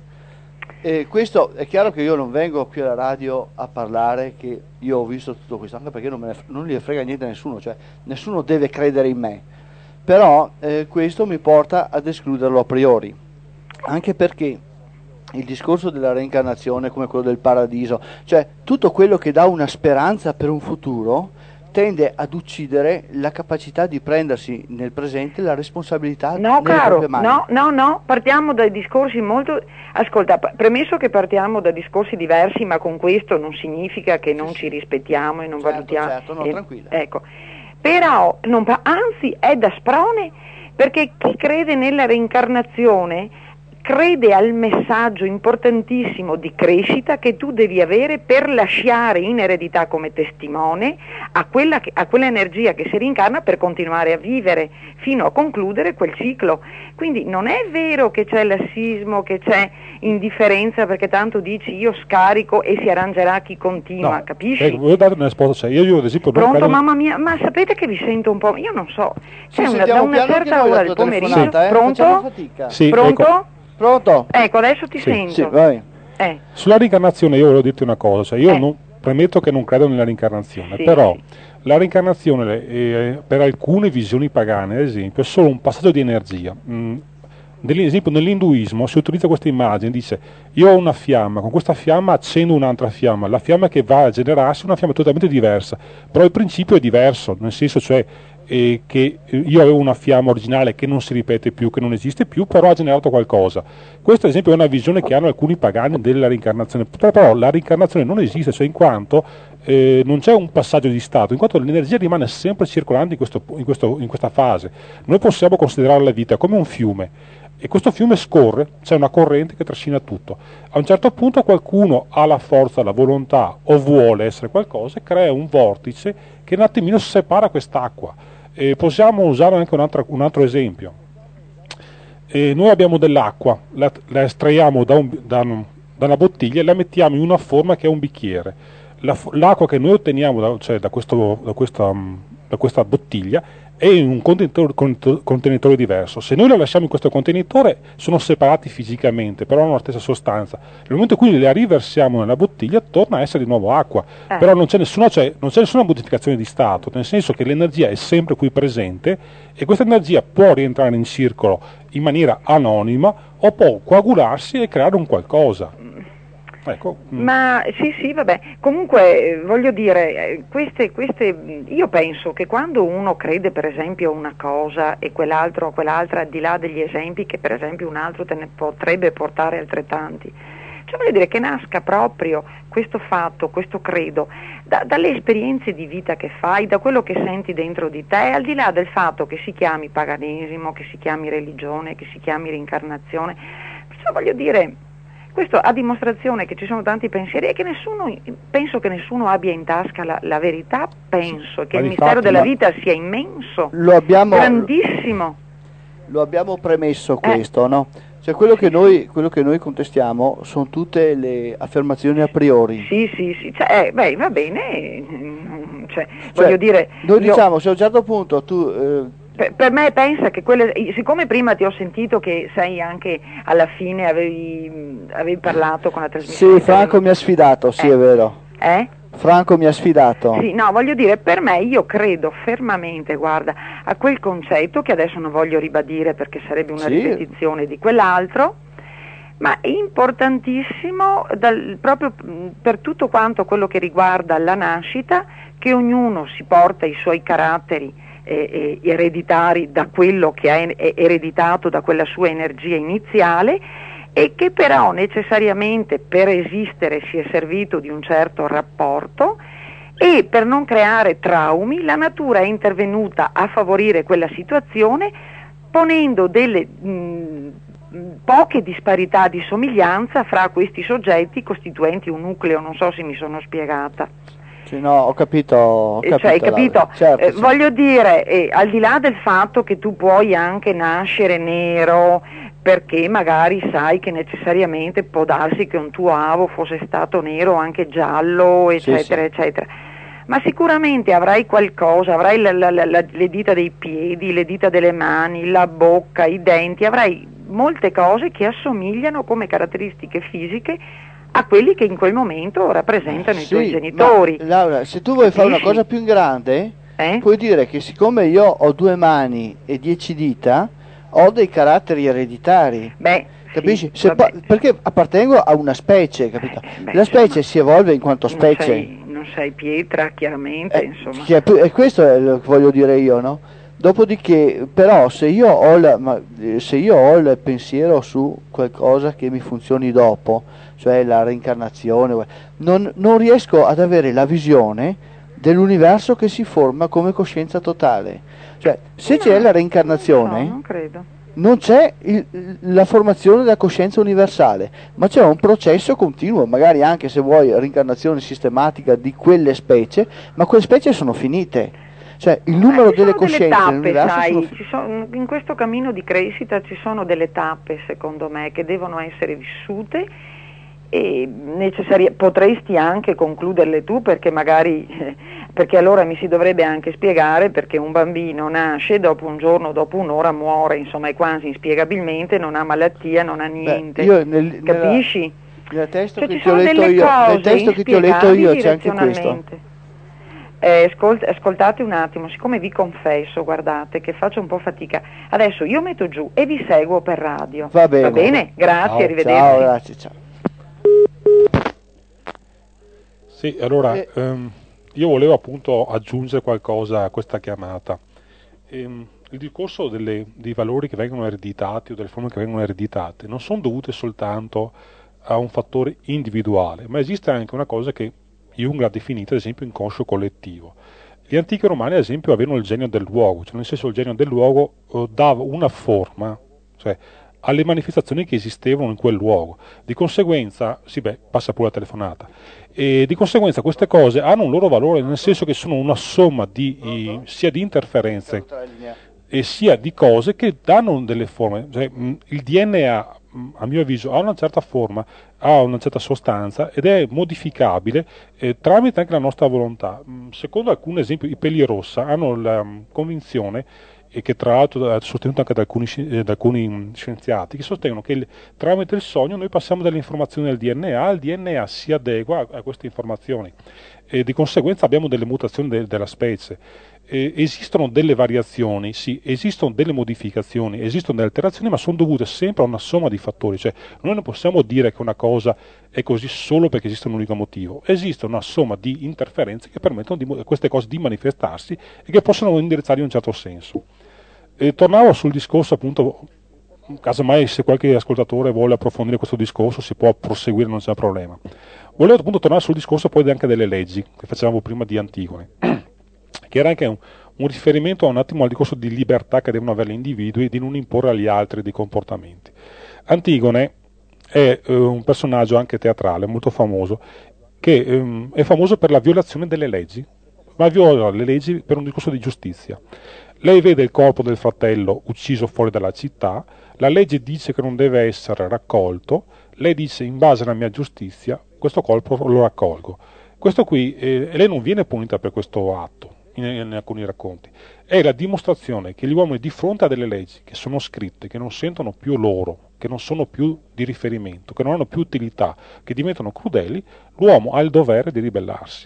E questo è chiaro che io non vengo qui alla radio a parlare che io ho visto tutto questo, anche perché non, me ne, non gli frega niente a nessuno, cioè nessuno deve credere in me. Però eh, questo mi porta ad escluderlo a priori, anche perché il discorso della reincarnazione, come quello del paradiso, cioè tutto quello che dà una speranza per un futuro, tende ad uccidere la capacità di prendersi nel presente la responsabilità No, nelle caro, proprie mani. no, no, no, partiamo dai discorsi molto... Ascolta, p- premesso che partiamo da discorsi diversi, ma con questo non significa che non Sì, ci sì. rispettiamo e non Certo, valutiamo... certo, no, eh, tranquilla. Ecco, però, non pa- anzi, è da sprone, perché chi crede nella reincarnazione crede al messaggio importantissimo di crescita che tu devi avere per lasciare in eredità come testimone a quella che, a quell'energia che si rincarna per continuare a vivere fino a concludere quel ciclo. Quindi non è vero che c'è lassismo, che c'è indifferenza perché tanto dici io scarico e si arrangerà chi continua, no, capisci? Ecco, voglio dare una risposta, cioè io, io ad esempio non Pronto, credo... mamma mia, ma sapete che vi sento un po', io non so, Sì, c'è una, da sentiamo una piano certa anche noi ora la del tua pomeriggio, telefonata, eh? Facciamo pronto? fatica. Sì, Pronto? ecco. Pronto? Ecco, adesso ti Sì, sento. Sì, vai. Eh, Sulla reincarnazione io volevo dirti una cosa, cioè io Eh. non, premetto che non credo nella reincarnazione, Sì, però sì. la reincarnazione eh, per alcune visioni pagane, ad esempio, è solo un passaggio di energia. Mm, Nell'esempio, nell'induismo si utilizza questa immagine, dice io ho una fiamma, con questa fiamma accendo un'altra fiamma, la fiamma che va a generarsi è una fiamma totalmente diversa, però il principio è diverso, nel senso cioè eh, che io avevo una fiamma originale che non si ripete più, che non esiste più, però ha generato qualcosa. Questa ad esempio è una visione che hanno alcuni pagani della reincarnazione, però la reincarnazione non esiste, cioè in quanto eh, non c'è un passaggio di stato, in quanto l'energia rimane sempre circolante in, questo, in, questo, in questa fase. Noi possiamo considerare la vita come un fiume, e questo fiume scorre, c'è una corrente che trascina tutto. A un certo punto qualcuno ha la forza, la volontà o vuole essere qualcosa e crea un vortice che un attimino separa quest'acqua. E possiamo usare anche un altro, un altro esempio. E noi abbiamo dell'acqua, la, la estraiamo da, un, da, un, da una bottiglia e la mettiamo in una forma che è un bicchiere. La, l'acqua che noi otteniamo da, cioè da, questo, da, questa, da questa bottiglia è in un contenitore, contenitore diverso. Se noi la lasciamo in questo contenitore sono separati fisicamente, però hanno la stessa sostanza. Nel momento in cui la riversiamo nella bottiglia torna a essere di nuovo acqua, Eh. però non c'è, nessuna, cioè, non c'è nessuna modificazione di stato, nel senso che l'energia è sempre qui presente e questa energia può rientrare in circolo in maniera anonima o può coagularsi e creare un qualcosa. Ecco. mm. Ma sì, sì, vabbè, comunque eh, voglio dire, eh, queste, queste, io penso che quando uno crede per esempio a una cosa e quell'altro a quell'altra, al di là degli esempi che per esempio un altro te ne potrebbe portare altrettanti, Cioè voglio dire che nasca proprio questo fatto, questo credo, da, dalle esperienze di vita che fai, da quello che senti dentro di te, al di là del fatto che si chiami paganesimo, che si chiami religione, che si chiami reincarnazione. Perciò voglio dire, questo a dimostrazione che ci sono tanti pensieri e che nessuno, penso che nessuno abbia in tasca la, la verità, penso che Ma il difatti, mistero della ma vita sia immenso, lo abbiamo, grandissimo. Lo abbiamo premesso Eh. questo, no? Cioè quello che noi, quello che noi contestiamo sono tutte le affermazioni a priori. Sì, sì, sì, cioè, eh, beh, va bene, mm, cioè, Cioè, voglio dire, noi io- diciamo, se a un certo punto tu... eh, per, per me pensa che quelle, siccome prima ti ho sentito che sei anche alla fine avevi, avevi parlato con la trasmissione. sì, Franco mi ha sfidato, sì, Eh. è vero. Eh? Franco mi ha sfidato. Sì, no, voglio dire, per me io credo fermamente, guarda, a quel concetto che adesso non voglio ribadire perché sarebbe una Sì. ripetizione di quell'altro, ma è importantissimo dal- proprio mh, per tutto quanto quello che riguarda la nascita, che ognuno si porta i suoi caratteri eh, eh, ereditari da quello che ha en- è ereditato da quella sua energia iniziale, e che però necessariamente per esistere si è servito di un certo rapporto, e per non creare traumi la natura è intervenuta a favorire quella situazione ponendo delle mh, poche disparità di somiglianza fra questi soggetti costituenti un nucleo, non so se mi sono spiegata. Sì, no, ho capito, ho Eh, capito. cioè, hai capito? Laura. Certo, Eh, certo. Voglio dire, eh, al di là del fatto che tu puoi anche nascere nero, perché magari sai che necessariamente può darsi che un tuo avo fosse stato nero o anche giallo, eccetera, sì. eccetera. Ma sicuramente avrai qualcosa, avrai la- la- la- la- le dita dei piedi, le dita delle mani, la bocca, i denti, avrai molte cose che assomigliano come caratteristiche fisiche a quelli che in quel momento rappresentano i Sì, tuoi genitori. ma, Laura, se tu vuoi fare una Capisci? cosa più grande, Eh? puoi dire che siccome io ho due mani e dieci dita, ho dei caratteri ereditari. Beh, Capisci? sì, Se vabbè. pa- perché appartengo a una specie, capito? Eh, beh, La specie insomma, si evolve in quanto non specie. sei, non sei pietra, chiaramente, Eh, insomma. che è pu- e questo è lo che voglio dire io, no? Dopodiché, però, se io ho, la- ma- eh, se io ho il pensiero su qualcosa che mi funzioni dopo, cioè la reincarnazione, non, non riesco ad avere la visione dell'universo che si forma come coscienza totale. Cioè, se c'è No, la reincarnazione, No, non credo. non c'è il- la formazione della coscienza universale, ma c'è un processo continuo, magari anche se vuoi reincarnazione sistematica di quelle specie, ma quelle specie sono finite. Cioè il numero Eh, ci delle sono coscienze tappe, nell'universo sai, sono fi- ci sono- in questo cammino di crescita ci sono delle tappe, secondo me, che devono essere vissute, e necessari- potresti anche concluderle tu, perché magari eh, perché allora mi si dovrebbe anche spiegare perché un bambino nasce, dopo un giorno, dopo un'ora muore, insomma, è quasi inspiegabilmente, non ha malattia, non ha niente. Beh, io nel- nella- Capisci? nel testo Cioè, che ci ti ho sono letto delle io, nel cose testo che ti ho letto io inspiegabili c'è anche questo. razionalmente. Eh, ascolt- ascoltate un attimo, siccome vi confesso, guardate, che faccio un po' fatica, adesso io metto giù e vi seguo per radio. Va bene. Va bene? Grazie, Ciao, arrivederci. Ciao, grazie, ciao. Sì, allora Eh. ehm, io volevo appunto aggiungere qualcosa a questa chiamata. Ehm, il discorso delle- dei valori che vengono ereditati o delle forme che vengono ereditate non sono dovute soltanto a un fattore individuale, ma esiste anche una cosa che Jung ha definito, ad esempio, inconscio collettivo. Gli antichi romani, ad esempio, avevano il genio del luogo, cioè nel senso il genio del luogo eh, dava una forma, cioè alle manifestazioni che esistevano in quel luogo. Di conseguenza, sì beh, passa pure la telefonata, e di conseguenza queste cose hanno un loro valore, nel senso che sono una somma di, i- sia di interferenze e sia di cose che danno delle forme. Cioè, mh, il D N A, mh, a mio avviso, ha una certa forma, ha una certa sostanza ed è modificabile eh, tramite anche la nostra volontà. Mh, secondo alcuni esempi, i peli rossa hanno la mh, convinzione, e che tra l'altro è sostenuto anche da alcuni, sci- eh, da alcuni mh, scienziati, che sostengono che il- tramite il sogno noi passiamo delle informazioni del D N A, il D N A si adegua a, a queste informazioni e di conseguenza abbiamo delle mutazioni de- della specie. Eh, esistono delle variazioni, sì, esistono delle modificazioni, esistono delle alterazioni, ma sono dovute sempre a una somma di fattori. Cioè, noi non possiamo dire che una cosa è così solo perché esiste un unico motivo. Esiste una somma di interferenze che permettono di, mo- a queste cose di manifestarsi e che possono indirizzarli in un certo senso. E tornavo sul discorso appunto casomai se qualche ascoltatore vuole approfondire questo discorso si può proseguire, non c'è problema. Volevo appunto tornare sul discorso poi anche delle leggi che facevamo prima di Antigone, che era anche un, un riferimento un attimo al discorso di libertà che devono avere gli individui e di non imporre agli altri dei comportamenti. Antigone è eh, un personaggio anche teatrale molto famoso, che ehm, è famoso per la violazione delle leggi, ma viola le leggi per un discorso di giustizia. Lei vede il corpo del fratello ucciso fuori dalla città, la legge dice che non deve essere raccolto, lei dice in base alla mia giustizia questo corpo lo raccolgo. Questo qui, eh, lei non viene punita per questo atto, in, in alcuni racconti, è la dimostrazione che gli uomini di fronte a delle leggi che sono scritte, che non sentono più loro, che non sono più di riferimento, che non hanno più utilità, che diventano crudeli, l'uomo ha il dovere di ribellarsi.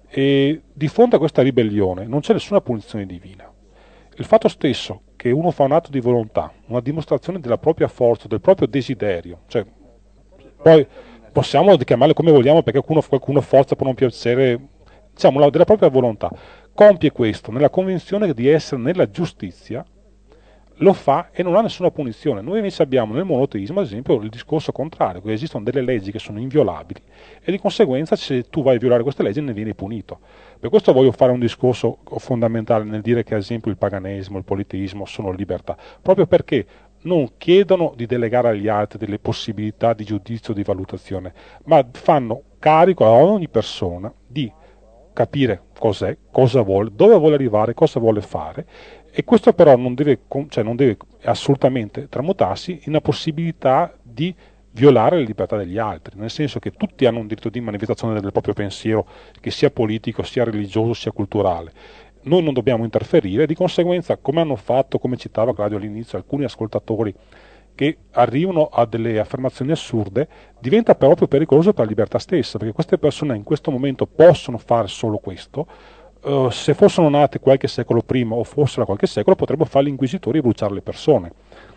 E di fronte a questa ribellione non c'è nessuna punizione divina. Il fatto stesso che uno fa un atto di volontà, una dimostrazione della propria forza, del proprio desiderio, cioè poi possiamo chiamarle come vogliamo perché qualcuno, qualcuno forza può non piacere, diciamo della propria volontà, compie questo nella convinzione di essere nella giustizia, lo fa e non ha nessuna punizione. Noi invece abbiamo nel monoteismo ad esempio il discorso contrario, che esistono delle leggi che sono inviolabili e di conseguenza se tu vai a violare queste leggi ne vieni punito. Per questo voglio fare un discorso fondamentale nel dire che ad esempio il paganesimo, il politeismo sono libertà, proprio perché non chiedono di delegare agli altri delle possibilità di giudizio, di valutazione, ma fanno carico a ogni persona di capire cos'è, cosa vuole, dove vuole arrivare, cosa vuole fare, e questo però non deve, cioè non deve assolutamente tramutarsi in una possibilità di violare le libertà degli altri, nel senso che tutti hanno un diritto di manifestazione del proprio pensiero, che sia politico, sia religioso, sia culturale. Noi non dobbiamo interferire, di conseguenza, come hanno fatto, come citava Claudio all'inizio, alcuni ascoltatori che arrivano a delle affermazioni assurde, diventa proprio pericoloso per la libertà stessa, perché queste persone in questo momento possono fare solo questo. Uh, se fossero nate qualche secolo prima o fossero qualche secolo potrebbero fare gli inquisitori e bruciare le persone.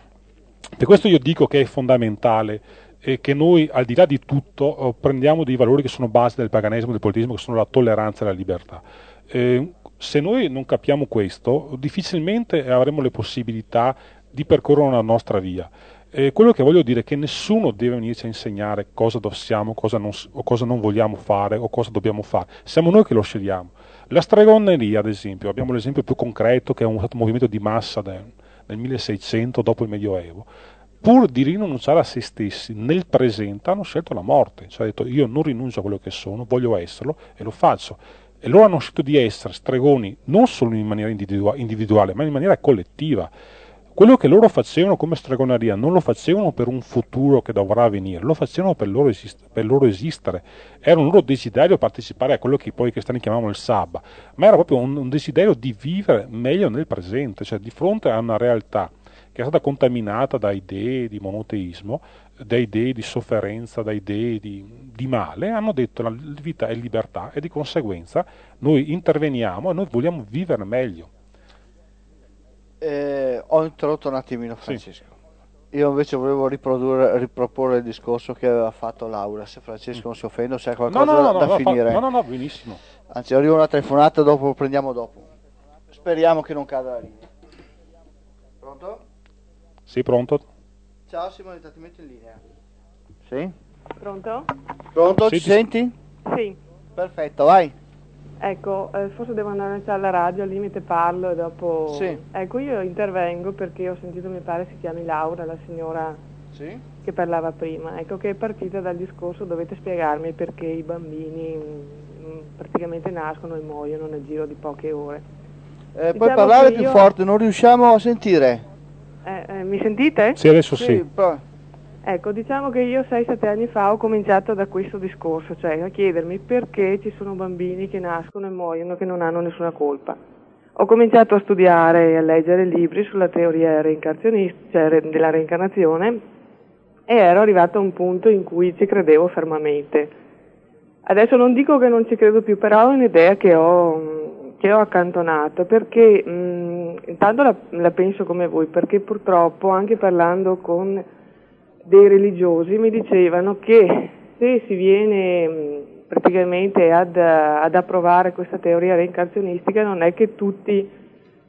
Per questo io dico che è fondamentale eh, che noi al di là di tutto uh, prendiamo dei valori che sono base del paganesimo e del politismo, che sono la tolleranza e la libertà. Eh, se noi non capiamo questo difficilmente avremo le possibilità di percorrere la nostra via. Eh, quello che voglio dire è che nessuno deve venirci a insegnare cosa possiamo, cosa non, o cosa non vogliamo fare o cosa dobbiamo fare. Siamo noi che lo scegliamo. La stregoneria, ad esempio, abbiamo l'esempio più concreto che è un movimento di massa del, nel milleseicento dopo il Medioevo. Pur di rinunciare a se stessi nel presente hanno scelto la morte, cioè hanno detto io non rinuncio a quello che sono, voglio esserlo e lo faccio. E loro hanno scelto di essere stregoni non solo in maniera individuale ma in maniera collettiva. Quello che loro facevano come stregoneria non lo facevano per un futuro che dovrà avvenire, lo facevano per loro, esist- per loro esistere. Era un loro desiderio partecipare a quello che poi i cristiani chiamavano il sabba, ma era proprio un, un desiderio di vivere meglio nel presente, cioè di fronte a una realtà che è stata contaminata da idee di monoteismo, da idee di sofferenza, da idee di, di male, hanno detto la vita è libertà e di conseguenza noi interveniamo e noi vogliamo vivere meglio. Eh, ho interrotto un attimino Francesco. Sì. Io invece volevo riprodurre, riproporre il discorso che aveva fatto Laura. Se Francesco non si offende, se ha qualcosa no, no, no, da no, finire. No, no, no, benissimo. Anzi, arriva una telefonata, dopo lo prendiamo dopo. Speriamo che non cada la linea. Pronto? Sì, pronto? Ciao Simonetta, ti metto in linea. Sì? Pronto? Pronto, sì, ci ti... senti? Sì. Perfetto, vai. Ecco, eh, forse devo andare alla radio, al limite parlo e dopo... Sì. Ecco, io intervengo perché ho sentito, mi pare si chiami Laura, la signora sì? che parlava prima, ecco, che è partita dal discorso, dovete spiegarmi perché i bambini mh, praticamente nascono e muoiono nel giro di poche ore. Eh, diciamo puoi parlare più io... forte, non riusciamo a sentire. Eh, eh, mi sentite? Sì, adesso sì. sì. Poi... Ecco, diciamo che io sei sette anni fa ho cominciato da questo discorso, cioè a chiedermi perché ci sono bambini che nascono e muoiono che non hanno nessuna colpa. Ho cominciato a studiare e a leggere libri sulla teoria reincarnazionistica, cioè della reincarnazione, e ero arrivato a un punto in cui ci credevo fermamente. Adesso non dico che non ci credo più, però è un'idea che ho, che ho accantonato, perché mh, intanto la, la penso come voi, perché purtroppo anche parlando con dei religiosi mi dicevano che se si viene mh, praticamente ad, ad approvare questa teoria reincarzionistica non è che tutti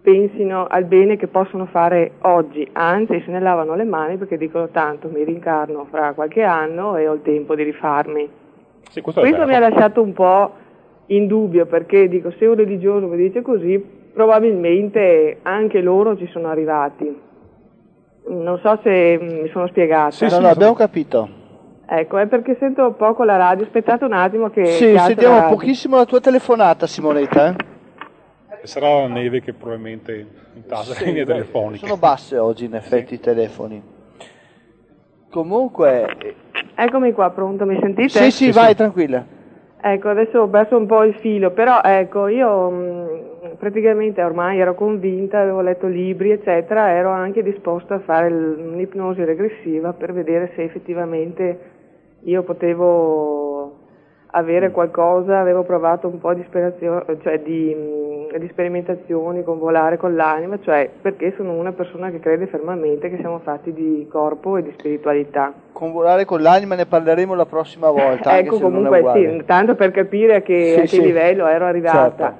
pensino al bene che possono fare oggi, anzi se ne lavano le mani perché dicono tanto mi rincarno fra qualche anno e ho il tempo di rifarmi. Sì, questo questo mi ha lasciato un po' in dubbio, perché dico, se un religioso mi dice così, probabilmente anche loro ci sono arrivati. Non so se mi sono spiegata. Sì, no, no, abbiamo capito. Ecco, è perché sento poco la radio. Aspettate un attimo che... Sì, che sentiamo pochissimo la tua telefonata, Simonetta. Eh? Sarà la neve che probabilmente intasa Sì, le linee beh, telefoniche. sono basse oggi in effetti Sì. i telefoni. Comunque... Eccomi qua, pronto, mi sentite? Sì, sì, Sì, vai, sì. tranquilla. Ecco, adesso ho perso un po' il filo, però ecco, io mh, praticamente ormai ero convinta, avevo letto libri, eccetera, ero anche disposta a fare un'ipnosi regressiva per vedere se effettivamente io potevo avere qualcosa, avevo provato un po' di, cioè di, mh, di sperimentazioni con volare con l'anima, cioè perché sono una persona che crede fermamente che siamo fatti di corpo e di spiritualità. Con volare con l'anima ne parleremo la prossima volta, anche Ecco, se non è comunque uguale. sì, tanto per capire a che, Sì, a che sì. livello ero arrivata. Certo.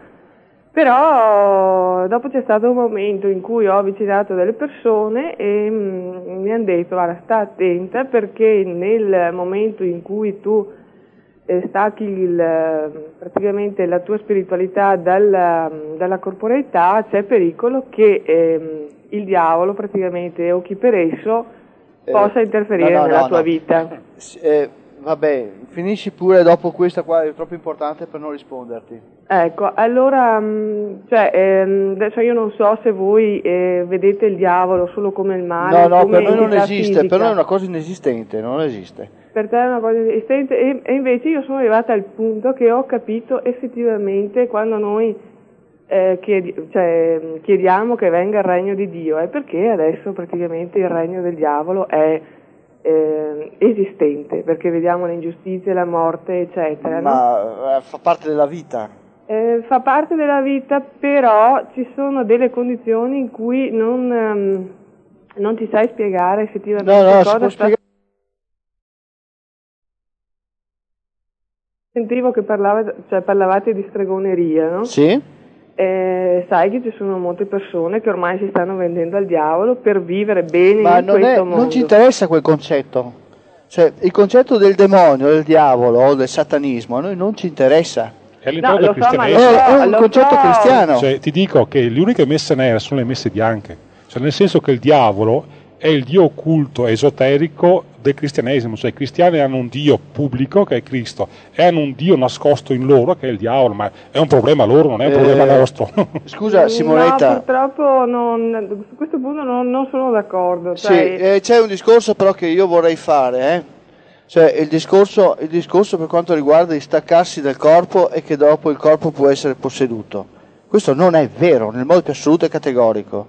Però dopo c'è stato un momento in cui ho avvicinato delle persone e mm, mi hanno detto, guarda, sta attenta perché nel momento in cui tu eh, stacchi il, praticamente la tua spiritualità dalla, dalla corporeità, c'è pericolo che eh, il diavolo praticamente o chi per esso Eh, possa interferire no, no, nella no, tua no. vita. Eh, vabbè, finisci pure dopo questa qua, è troppo importante per non risponderti. Ecco, allora, mh, cioè, ehm, adesso io non so se voi eh, vedete il diavolo solo come il male, No, no, come per noi non entità esiste, fisica. per noi è una cosa inesistente, non esiste. Per te è una cosa esistente e, e invece io sono arrivata al punto che ho capito effettivamente quando noi eh, chiedi, cioè, chiediamo che venga il regno di Dio, è perché adesso praticamente il regno del diavolo è eh, esistente, perché vediamo le ingiustizie, la morte, eccetera. No? Ma eh, fa parte della vita. Eh, fa parte della vita, però ci sono delle condizioni in cui non, ehm, non ti sai spiegare effettivamente No, no, si cosa può sta... spiegare. Sentivo che parlava, cioè, parlavate di stregoneria, no? Sì? Eh, sai che ci sono molte persone che ormai si stanno vendendo al diavolo per vivere bene Ma in non, questo è, mondo. non ci interessa quel concetto. Cioè, il concetto del demonio, del diavolo o del satanismo a noi non ci interessa. È all'interno No, del lo so, ma cristianesimo. lo so, È, è un lo concetto so. cristiano. Cioè, ti dico che le uniche messe nere sono le messe bianche, cioè nel senso che il diavolo è il dio occulto esoterico del cristianesimo, cioè i cristiani hanno un dio pubblico che è Cristo e hanno un dio nascosto in loro che è il diavolo, ma è un problema loro, non è un Eh, problema nostro. Scusa Simonetta. No, purtroppo non, su questo punto non, non sono d'accordo. Sì, Cioè, eh, c'è un discorso però che io vorrei fare, eh? Cioè il discorso, il discorso per quanto riguarda il staccarsi del corpo e che dopo il corpo può essere posseduto. Questo non è vero, nel modo più assoluto e categorico.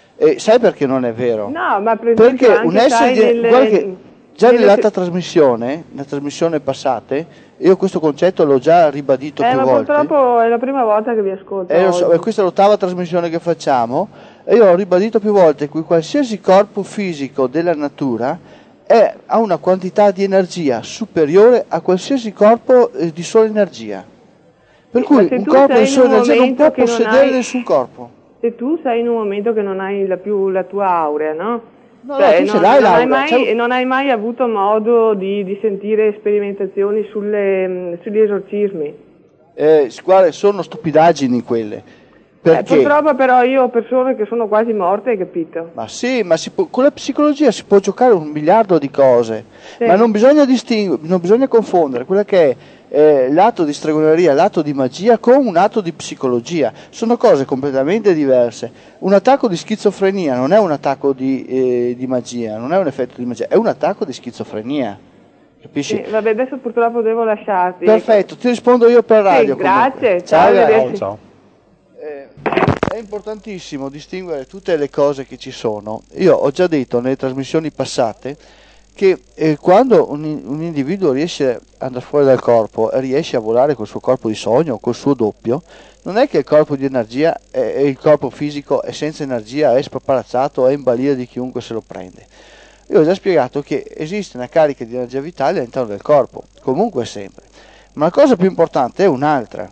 E sai perché non è vero? no, ma per esempio Perché anche, un essere sai, di- nelle- guarda che già nelle- nell'altra trasmissione, nella trasmissione passate, io questo concetto l'ho già ribadito Eh, più ma volte. purtroppo è la prima volta che vi ascolto. Eh, lo so, oggi. e questa è l'ottava trasmissione che facciamo e io ho ribadito più volte che qualsiasi corpo fisico della natura è, ha una quantità di energia superiore a qualsiasi corpo eh, di sola energia. Per Sì, ma cui se un tu corpo sei di in sola un energia non momento può che non possedere hai- nessun corpo. Se tu sei in un momento che non hai la, più la tua aurea, no? No, Cioè, no, tu ce non, l'hai non hai l'aurea, mai, c'è un- non hai mai avuto modo di, di sentire sperimentazioni sulle, mh, sugli esorcismi. Eh, guarda, sono stupidaggini quelle. Eh, Perché? purtroppo però io ho persone che sono quasi morte, hai capito? Ma sì, ma si può- con la psicologia si può giocare un miliardo di cose, Sì. ma non bisogna distinguere, non bisogna confondere quella che è eh, l'atto di stregoneria, l'atto di magia con un atto di psicologia. Sono cose completamente diverse. Un attacco di schizofrenia non è un attacco di, eh, di magia, non è un effetto di magia, è un attacco di schizofrenia. Capisci? Sì, vabbè, adesso purtroppo devo lasciarti. Perfetto, ti rispondo io per radio. Sì, grazie, comunque. ciao, Ciao, ragazzi. arrivederci. Ciao, ciao. Eh, è importantissimo distinguere tutte le cose che ci sono. Io ho già detto nelle trasmissioni passate che eh, quando un, un individuo riesce ad andare fuori dal corpo e riesce a volare col suo corpo di sogno, col suo doppio, non è che il corpo di energia e il corpo fisico è senza energia, è spaparazzato, è in balia di chiunque se lo prende. Io ho già spiegato che esiste una carica di energia vitale all'interno del corpo, comunque sempre. Ma la cosa più importante è un'altra.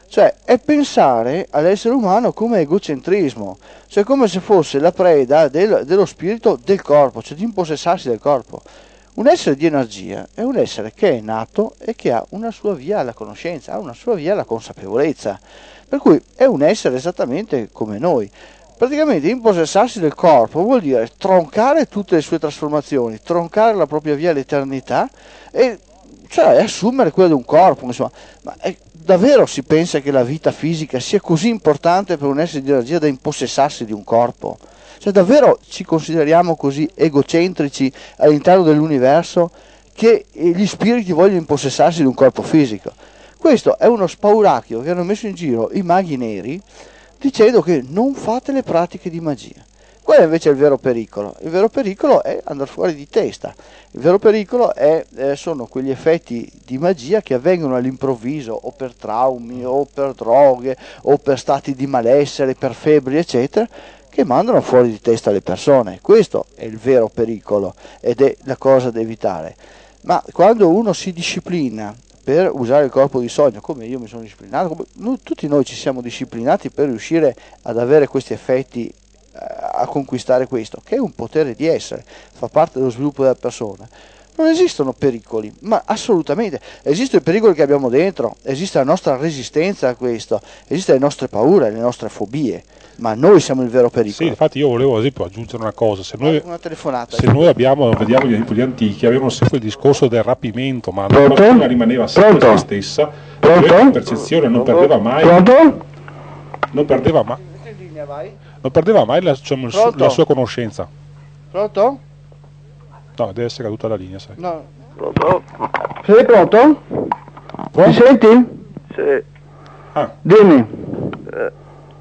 Cioè è pensare all'essere umano come egocentrismo, cioè come se fosse la preda del, dello spirito del corpo, cioè di impossessarsi del corpo. Un essere di energia è un essere che è nato e che ha una sua via alla conoscenza, ha una sua via alla consapevolezza, per cui è un essere esattamente come noi. Praticamente impossessarsi del corpo vuol dire troncare tutte le sue trasformazioni, troncare la propria via all'eternità e cioè assumere quella di un corpo, insomma. Ma è, davvero si pensa che la vita fisica sia così importante per un essere di energia da impossessarsi di un corpo? Cioè davvero ci consideriamo così egocentrici all'interno dell'universo che gli spiriti vogliono impossessarsi di un corpo fisico? Questo è uno spauracchio che hanno messo in giro i maghi neri dicendo che non fate le pratiche di magia. Quello invece è il vero pericolo. Il vero pericolo è andare fuori di testa. Il vero pericolo è, eh, sono quegli effetti di magia che avvengono all'improvviso o per traumi o per droghe o per stati di malessere, per febbri eccetera, che mandano fuori di testa le persone. Questo è il vero pericolo ed è la cosa da evitare. Ma quando uno si disciplina per usare il corpo di sogno, come io mi sono disciplinato, come noi, tutti noi ci siamo disciplinati per riuscire ad avere questi effetti, eh, a conquistare questo, che è un potere di essere, fa parte dello sviluppo della persona. Non esistono pericoli, ma assolutamente. Esistono i pericoli che abbiamo dentro, esiste la nostra resistenza a questo, esistono le nostre paure, le nostre fobie, ma noi siamo il vero pericolo. Sì, infatti io volevo ad esempio aggiungere una cosa, se noi, una telefonata. Se noi abbiamo, vediamo gli, gli antichi, avevano sempre il discorso del rapimento, ma la persona rimaneva sempre Pronto? se stessa, Pronto? la percezione non perdeva mai, Pronto? non perdeva mai, non perdeva mai la, cioè, la sua conoscenza. Pronto? No, deve essere caduta la linea, sai. No. Pronto? Sei pronto? Pronto? Mi senti? Sì. Ah. Dimmi. Eh.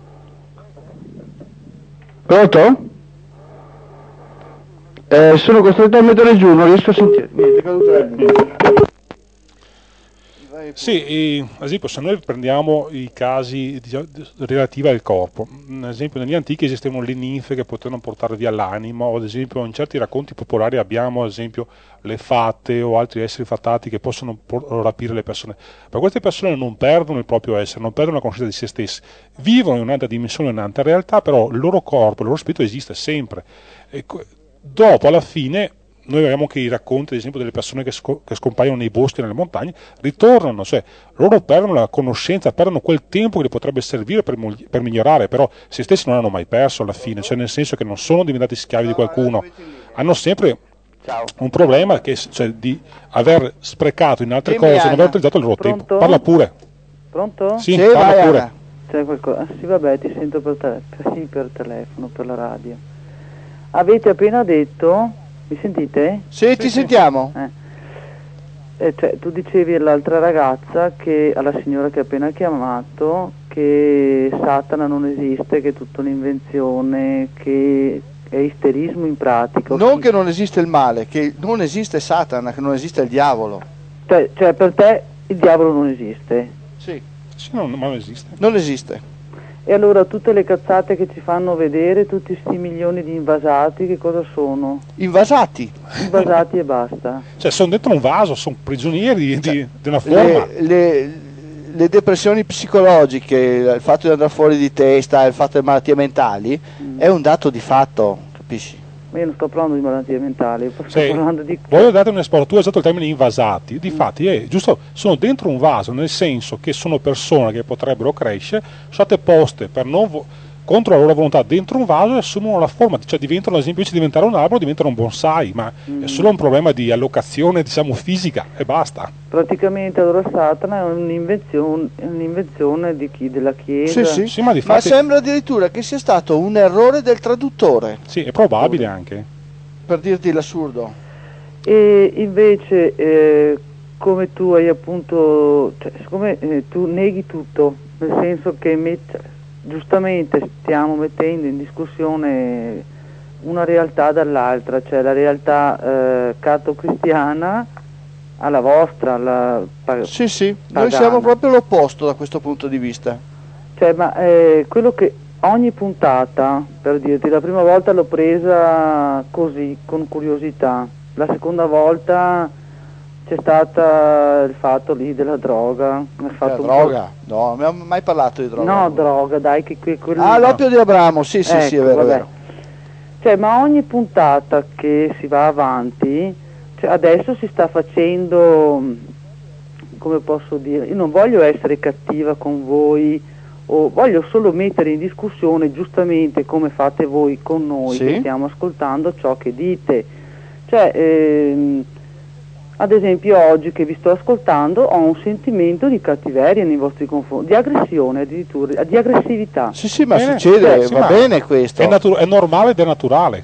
Pronto? Eh, sono costretto a mettere giù, non riesco a sentire. Niente, è caduta la linea. Sì, e, ad esempio se noi prendiamo i casi diciamo, relativi al corpo, ad esempio negli antichi esistevano le ninfe che potevano portare via l'anima, o ad esempio in certi racconti popolari abbiamo ad esempio le fate o altri esseri fatati che possono rapire le persone. Ma queste persone non perdono il proprio essere, non perdono la conoscenza di se stessi, vivono in un'altra dimensione, in un'altra realtà, però il loro corpo, il loro spirito esiste sempre. E dopo alla fine noi vediamo che i racconti, ad esempio, delle persone che, sco- che scompaiono nei boschi e nelle montagne, ritornano, cioè loro perdono la conoscenza, perdono quel tempo che li potrebbe servire per, mo- per migliorare, però se stessi non hanno mai perso alla fine, cioè nel senso che non sono diventati schiavi di qualcuno, hanno sempre un problema che, cioè, di aver sprecato in altre cose, non aver utilizzato il loro Pronto? tempo. Parla pure. Pronto? Sì, Sì, parla vai, pure. Anna. C'è qualcosa? Ah, sì, vabbè, ti sento per, tele- sì, per telefono, per la radio. Avete appena detto, mi sentite? Sì, ti sentiamo. Eh. Eh, cioè, tu dicevi all'altra ragazza, che alla signora che ha appena chiamato, che Satana non esiste, che è tutta un'invenzione, che è isterismo in pratica. Non che non esiste il male, che non esiste Satana, che non esiste il diavolo. Cioè, cioè per te il diavolo non esiste? Sì. Sì, non, ma non esiste. Non esiste. E allora tutte le cazzate che ci fanno vedere, tutti sti milioni di invasati, che cosa sono? Invasati. Invasati e basta. Cioè sono dentro un vaso, sono prigionieri di, di, di una forma. Le, le, le depressioni psicologiche, il fatto di andare fuori di testa, il fatto di malattie mentali, mm. è un dato di fatto, capisci? Ma io non sto parlando di malattie mentali, sto Sì, parlando di... voglio dare un esport, tu hai usato il termine invasati, difatti è giusto, sono dentro un vaso, nel senso che sono persone che potrebbero crescere, sono state poste per non vo- contro la loro volontà dentro un vaso e assumono la forma, cioè diventano, ad esempio, invece di diventare un albero diventano un bonsai, ma mm. è solo un problema di allocazione, diciamo, fisica e basta. Praticamente allora Satana è un'invenzione, un'invenzione di chi? Della Chiesa? Sì, sì, sì ma, difatti... ma sembra addirittura che sia stato un errore del traduttore. Sì, è probabile anche. Per dirti l'assurdo. E invece, eh, come tu hai appunto, cioè, siccome eh, tu neghi tutto, nel senso che met- giustamente stiamo mettendo in discussione una realtà dall'altra, cioè la realtà eh, catto-cristiana alla vostra, alla pag- sì sì, pagana. Noi siamo proprio l'opposto da questo punto di vista. Cioè, ma eh, quello che ogni puntata, per dirti, la prima volta l'ho presa così, con curiosità, la seconda volta c'è stata il fatto lì della droga. Mi ha fatto La un po'- droga? No, non abbiamo mai parlato di droga. No, droga, dai, che, che quello... Ah, l'oppio di Abramo, sì, sì, sì, è Ecco, vero, è vabbè. vero. Cioè, ma ogni puntata che si va avanti, cioè adesso si sta facendo, come posso dire, io non voglio essere cattiva con voi, o voglio solo mettere in discussione giustamente come fate voi con noi, Sì. che stiamo ascoltando ciò che dite. Cioè, ehm, ad esempio oggi che vi sto ascoltando ho un sentimento di cattiveria nei vostri confronti, di aggressione addirittura, di aggressività. Sì, sì, ma Bene. succede, Eh, sì, va ma bene questo. È, natu- è normale ed è naturale.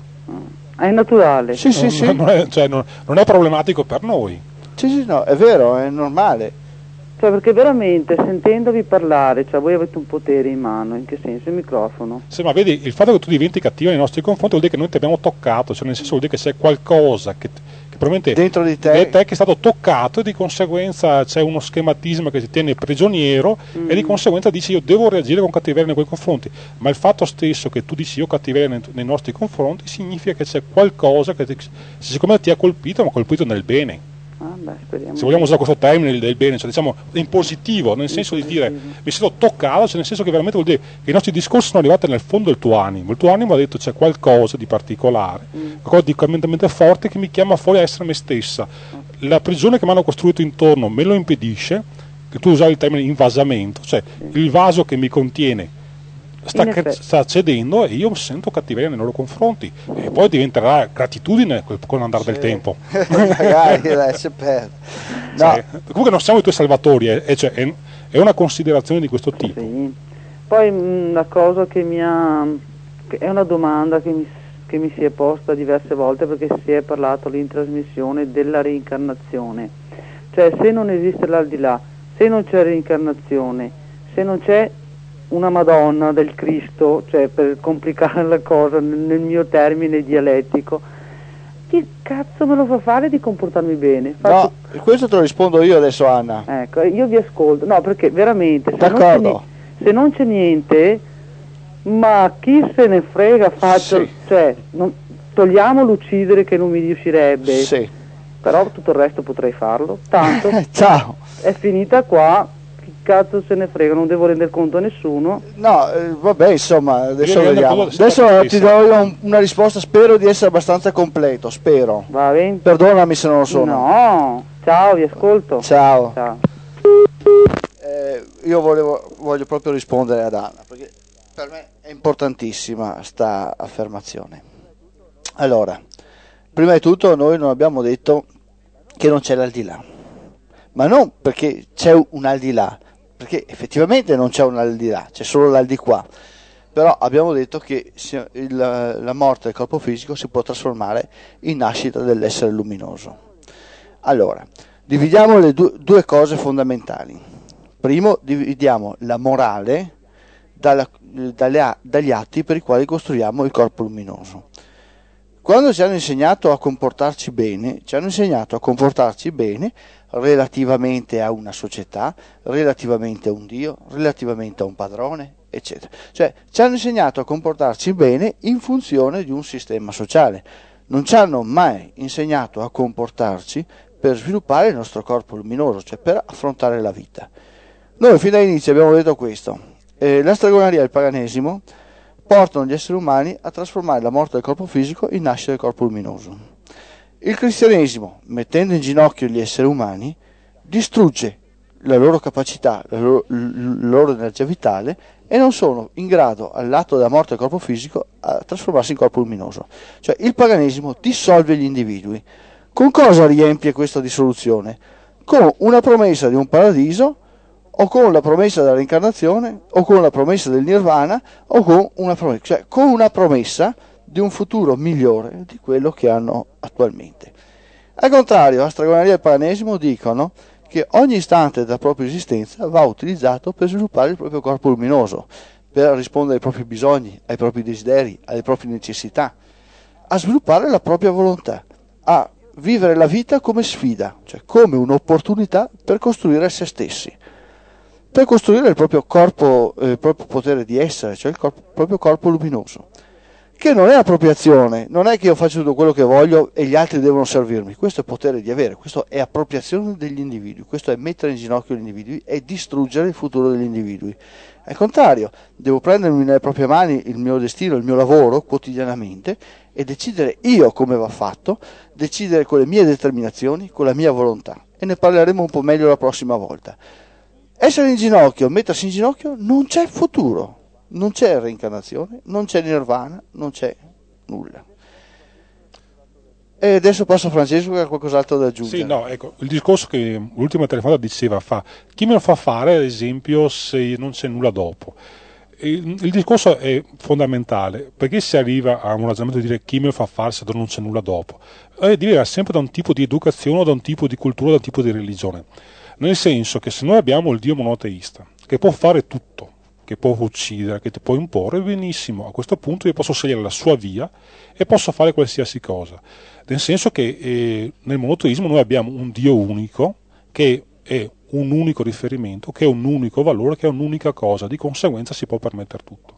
È naturale. Sì, sì, non, sì. non è, cioè, non- non è problematico per noi. Sì, sì, no, è vero, è normale. Cioè, perché veramente sentendovi parlare, cioè voi avete un potere in mano, in che senso? Il microfono. Sì, ma vedi, il fatto che tu diventi cattivo nei nostri confronti vuol dire che noi ti abbiamo toccato, cioè nel senso vuol dire che c'è qualcosa che, che probabilmente Dentro di te. di te che è stato toccato e di conseguenza c'è uno schematismo che ti tiene prigioniero Mm. e di conseguenza dici io devo reagire con cattiveria nei tuoi confronti, ma il fatto stesso che tu dici io cattiveria nei, nei nostri confronti significa che c'è qualcosa che ti, siccome ti ha colpito, ma colpito nel bene. Ah, beh, speriamo. Se vogliamo usare questo termine del- del bene, cioè diciamo in positivo, nel senso di dire mi sento toccato, cioè nel senso che veramente vuol dire che i nostri discorsi sono arrivati nel fondo del tuo animo. Il tuo animo ha detto c'è qualcosa di particolare, qualcosa di talmente forte che mi chiama fuori a essere me stessa. La prigione che mi hanno costruito intorno me lo impedisce, che tu usavi il termine invasamento, cioè il vaso che mi contiene sta, In cre- effetti. sta cedendo e io sento cattiveria nei loro confronti e poi diventerà gratitudine col- con l'andare del tempo. Magari, dai, se perde. No, Cioè, comunque non siamo i tuoi salvatori, eh, e cioè, è, è una considerazione di questo tipo. Sì. Poi mh, una cosa che mi ha, che è una domanda che mi, che mi si è posta diverse volte perché si è parlato lì in trasmissione della reincarnazione. Cioè, se non esiste l'aldilà, se non c'è reincarnazione, se non c'è una Madonna del Cristo, cioè per complicare la cosa nel, nel mio termine dialettico, chi cazzo me lo fa fare di comportarmi bene? Faccio- no, questo te lo rispondo io adesso, Anna. Ecco, io vi ascolto, no, perché veramente se non, c'è D'accordo. ni- se non c'è niente, ma chi se ne frega, faccio, Sì. cioè, non- togliamo l'uccidere che non mi riuscirebbe, Sì. però tutto il resto potrei farlo, tanto Ciao. è finita qua, chi cazzo se ne frega, non devo rendere conto a nessuno. No, eh, vabbè, insomma, adesso Io mi rendo vediamo. conto che sei Adesso stata ti stessa. do io un- una risposta, spero di essere abbastanza completo, spero. Va bene? Perdonami se non lo sono. No, ciao, vi ascolto. Ciao. Ciao. Eh, io volevo, voglio proprio rispondere ad Anna, perché per me è importantissima sta affermazione. Allora, prima di tutto noi non abbiamo detto che non c'è l'aldilà, ma non perché c'è un aldilà, perché effettivamente non c'è un aldilà, c'è solo l'aldiquà, però abbiamo detto che si- il- la morte del corpo fisico si può trasformare in nascita dell'essere luminoso. Allora, dividiamo le du- due cose fondamentali. Primo, dividiamo la morale dalla- dalle a- dagli atti per i quali costruiamo il corpo luminoso. Quando ci hanno insegnato a comportarci bene, ci hanno insegnato a comportarci bene relativamente a una società, relativamente a un Dio, relativamente a un padrone, eccetera. Cioè, ci hanno insegnato a comportarci bene in funzione di un sistema sociale. Non ci hanno mai insegnato a comportarci per sviluppare il nostro corpo luminoso, cioè per affrontare la vita. Noi fin dall'inizio abbiamo detto questo. Eh, la stregoneria e il paganesimo portano gli esseri umani a trasformare la morte del corpo fisico in nascita del corpo luminoso. Il cristianesimo, mettendo in ginocchio gli esseri umani, distrugge la loro capacità, la loro, la loro energia vitale e non sono in grado, all'atto della morte del corpo fisico, a trasformarsi in corpo luminoso. Cioè il paganesimo dissolve gli individui. Con cosa riempie questa dissoluzione? Con una promessa di un paradiso, o con la promessa della reincarnazione, o con la promessa del nirvana, o con una promessa, cioè con una promessa di un futuro migliore di quello che hanno attualmente. Al contrario, la stregoneria e il paganesimo dicono che ogni istante della propria esistenza va utilizzato per sviluppare il proprio corpo luminoso, per rispondere ai propri bisogni, ai propri desideri, alle proprie necessità, a sviluppare la propria volontà, a vivere la vita come sfida, cioè come un'opportunità per costruire se stessi, per costruire il proprio corpo, eh, il proprio potere di essere, cioè il corpo, proprio corpo luminoso. che non è appropriazione, non è che io faccio tutto quello che voglio e gli altri devono servirmi, questo è potere di avere, questo è appropriazione degli individui, questo è mettere in ginocchio gli individui e distruggere il futuro degli individui. Al contrario, devo prendermi nelle proprie mani il mio destino, il mio lavoro quotidianamente e decidere io come va fatto, decidere con le mie determinazioni, con la mia volontà, e ne parleremo un po' meglio la prossima volta. Essere in ginocchio, mettersi in ginocchio, non c'è futuro. Non c'è reincarnazione, non c'è nirvana, non c'è nulla. E adesso passo a Francesco che ha qualcos'altro da aggiungere. Sì, no, ecco, il discorso che l'ultima telefonata diceva fa, chi me lo fa fare ad esempio se non c'è nulla dopo? Il, il discorso è fondamentale, perché si arriva a un ragionamento di dire chi me lo fa fare se non c'è nulla dopo? Eh, deriva sempre da un tipo di educazione, o da un tipo di cultura, da un tipo di religione. Nel senso che se noi abbiamo il Dio monoteista, che può fare tutto, che può uccidere, che ti può imporre, benissimo, a questo punto io posso scegliere la sua via e posso fare qualsiasi cosa, nel senso che eh, nel monoteismo noi abbiamo un Dio unico che è un unico riferimento, che è un unico valore, che è un'unica cosa, di conseguenza si può permettere tutto.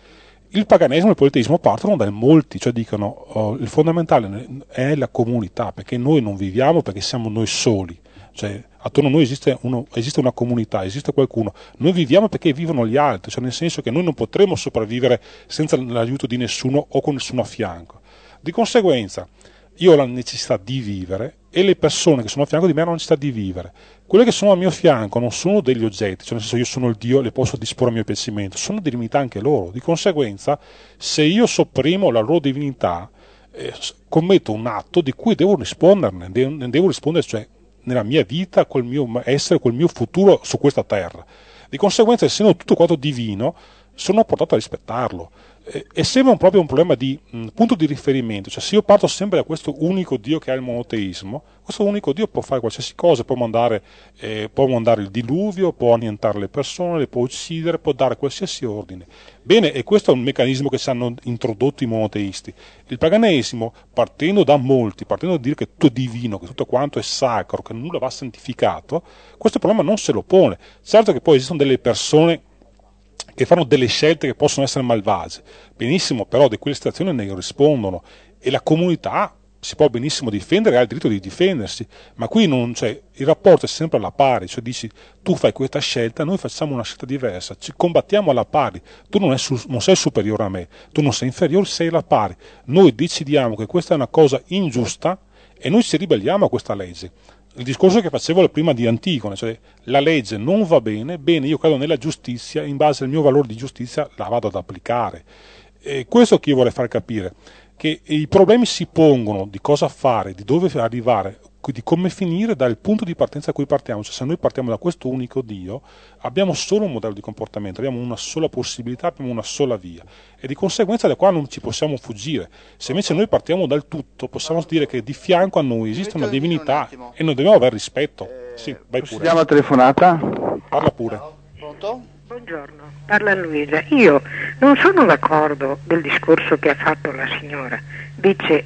Il paganesimo e il politeismo partono da molti, cioè dicono oh, il fondamentale è la comunità, perché noi non viviamo perché siamo noi soli, cioè attorno a noi esiste, uno, esiste una comunità, esiste qualcuno, noi viviamo perché vivono gli altri, cioè nel senso che noi non potremo sopravvivere senza l'aiuto di nessuno o con nessuno a fianco. Di conseguenza io ho la necessità di vivere e le persone che sono a fianco di me hanno la necessità di vivere. Quelle che sono a mio fianco non sono degli oggetti, cioè nel senso io sono il Dio, le posso disporre a mio piacimento, sono divinità anche loro. Di conseguenza se io sopprimo la loro divinità eh, commetto un atto di cui devo risponderne, devo, devo rispondere cioè nella mia vita, col mio essere, col mio futuro su questa terra. Di conseguenza, essendo tutto quanto divino, sono portato a rispettarlo. Eh, e sembra proprio un problema di mh, punto di riferimento, cioè se io parto sempre da questo unico Dio che è il monoteismo, questo unico Dio può fare qualsiasi cosa, può mandare, eh, può mandare il diluvio, può annientare le persone, le può uccidere, può dare qualsiasi ordine. Bene, e questo è un meccanismo che ci hanno introdotto i monoteisti. Il paganesimo, partendo da molti, partendo da dire che tutto è divino, che tutto quanto è sacro, che nulla va santificato, questo problema non se lo pone. Certo che poi esistono delle persone che fanno delle scelte che possono essere malvagie, benissimo, però di quelle situazioni ne rispondono e la comunità si può benissimo difendere, ha il diritto di difendersi, ma qui non, cioè, il rapporto è sempre alla pari, cioè dici tu fai questa scelta, noi facciamo una scelta diversa, ci combattiamo alla pari, tu non, è su, non sei superiore a me, tu non sei inferiore, sei alla pari, noi decidiamo che questa è una cosa ingiusta e noi ci ribelliamo a questa legge. Il discorso che facevo prima di Antigone, cioè la legge non va bene, bene, io credo nella giustizia, in base al mio valore di giustizia la vado ad applicare. E questo che io vorrei far capire, che i problemi si pongono di cosa fare, di dove arrivare, di come finire dal punto di partenza da cui partiamo. Cioè se noi partiamo da questo unico Dio, abbiamo solo un modello di comportamento, abbiamo una sola possibilità, abbiamo una sola via e di conseguenza da qua non ci possiamo fuggire. Se invece noi partiamo dal tutto, possiamo dire che di fianco a noi esiste una divinità un e noi dobbiamo avere rispetto. Eh, sì, vai pure. Diamo la telefonata. Parla pure. Pronto? Buongiorno, parla Luisa. Io non sono d'accordo del discorso che ha fatto la signora. Dice,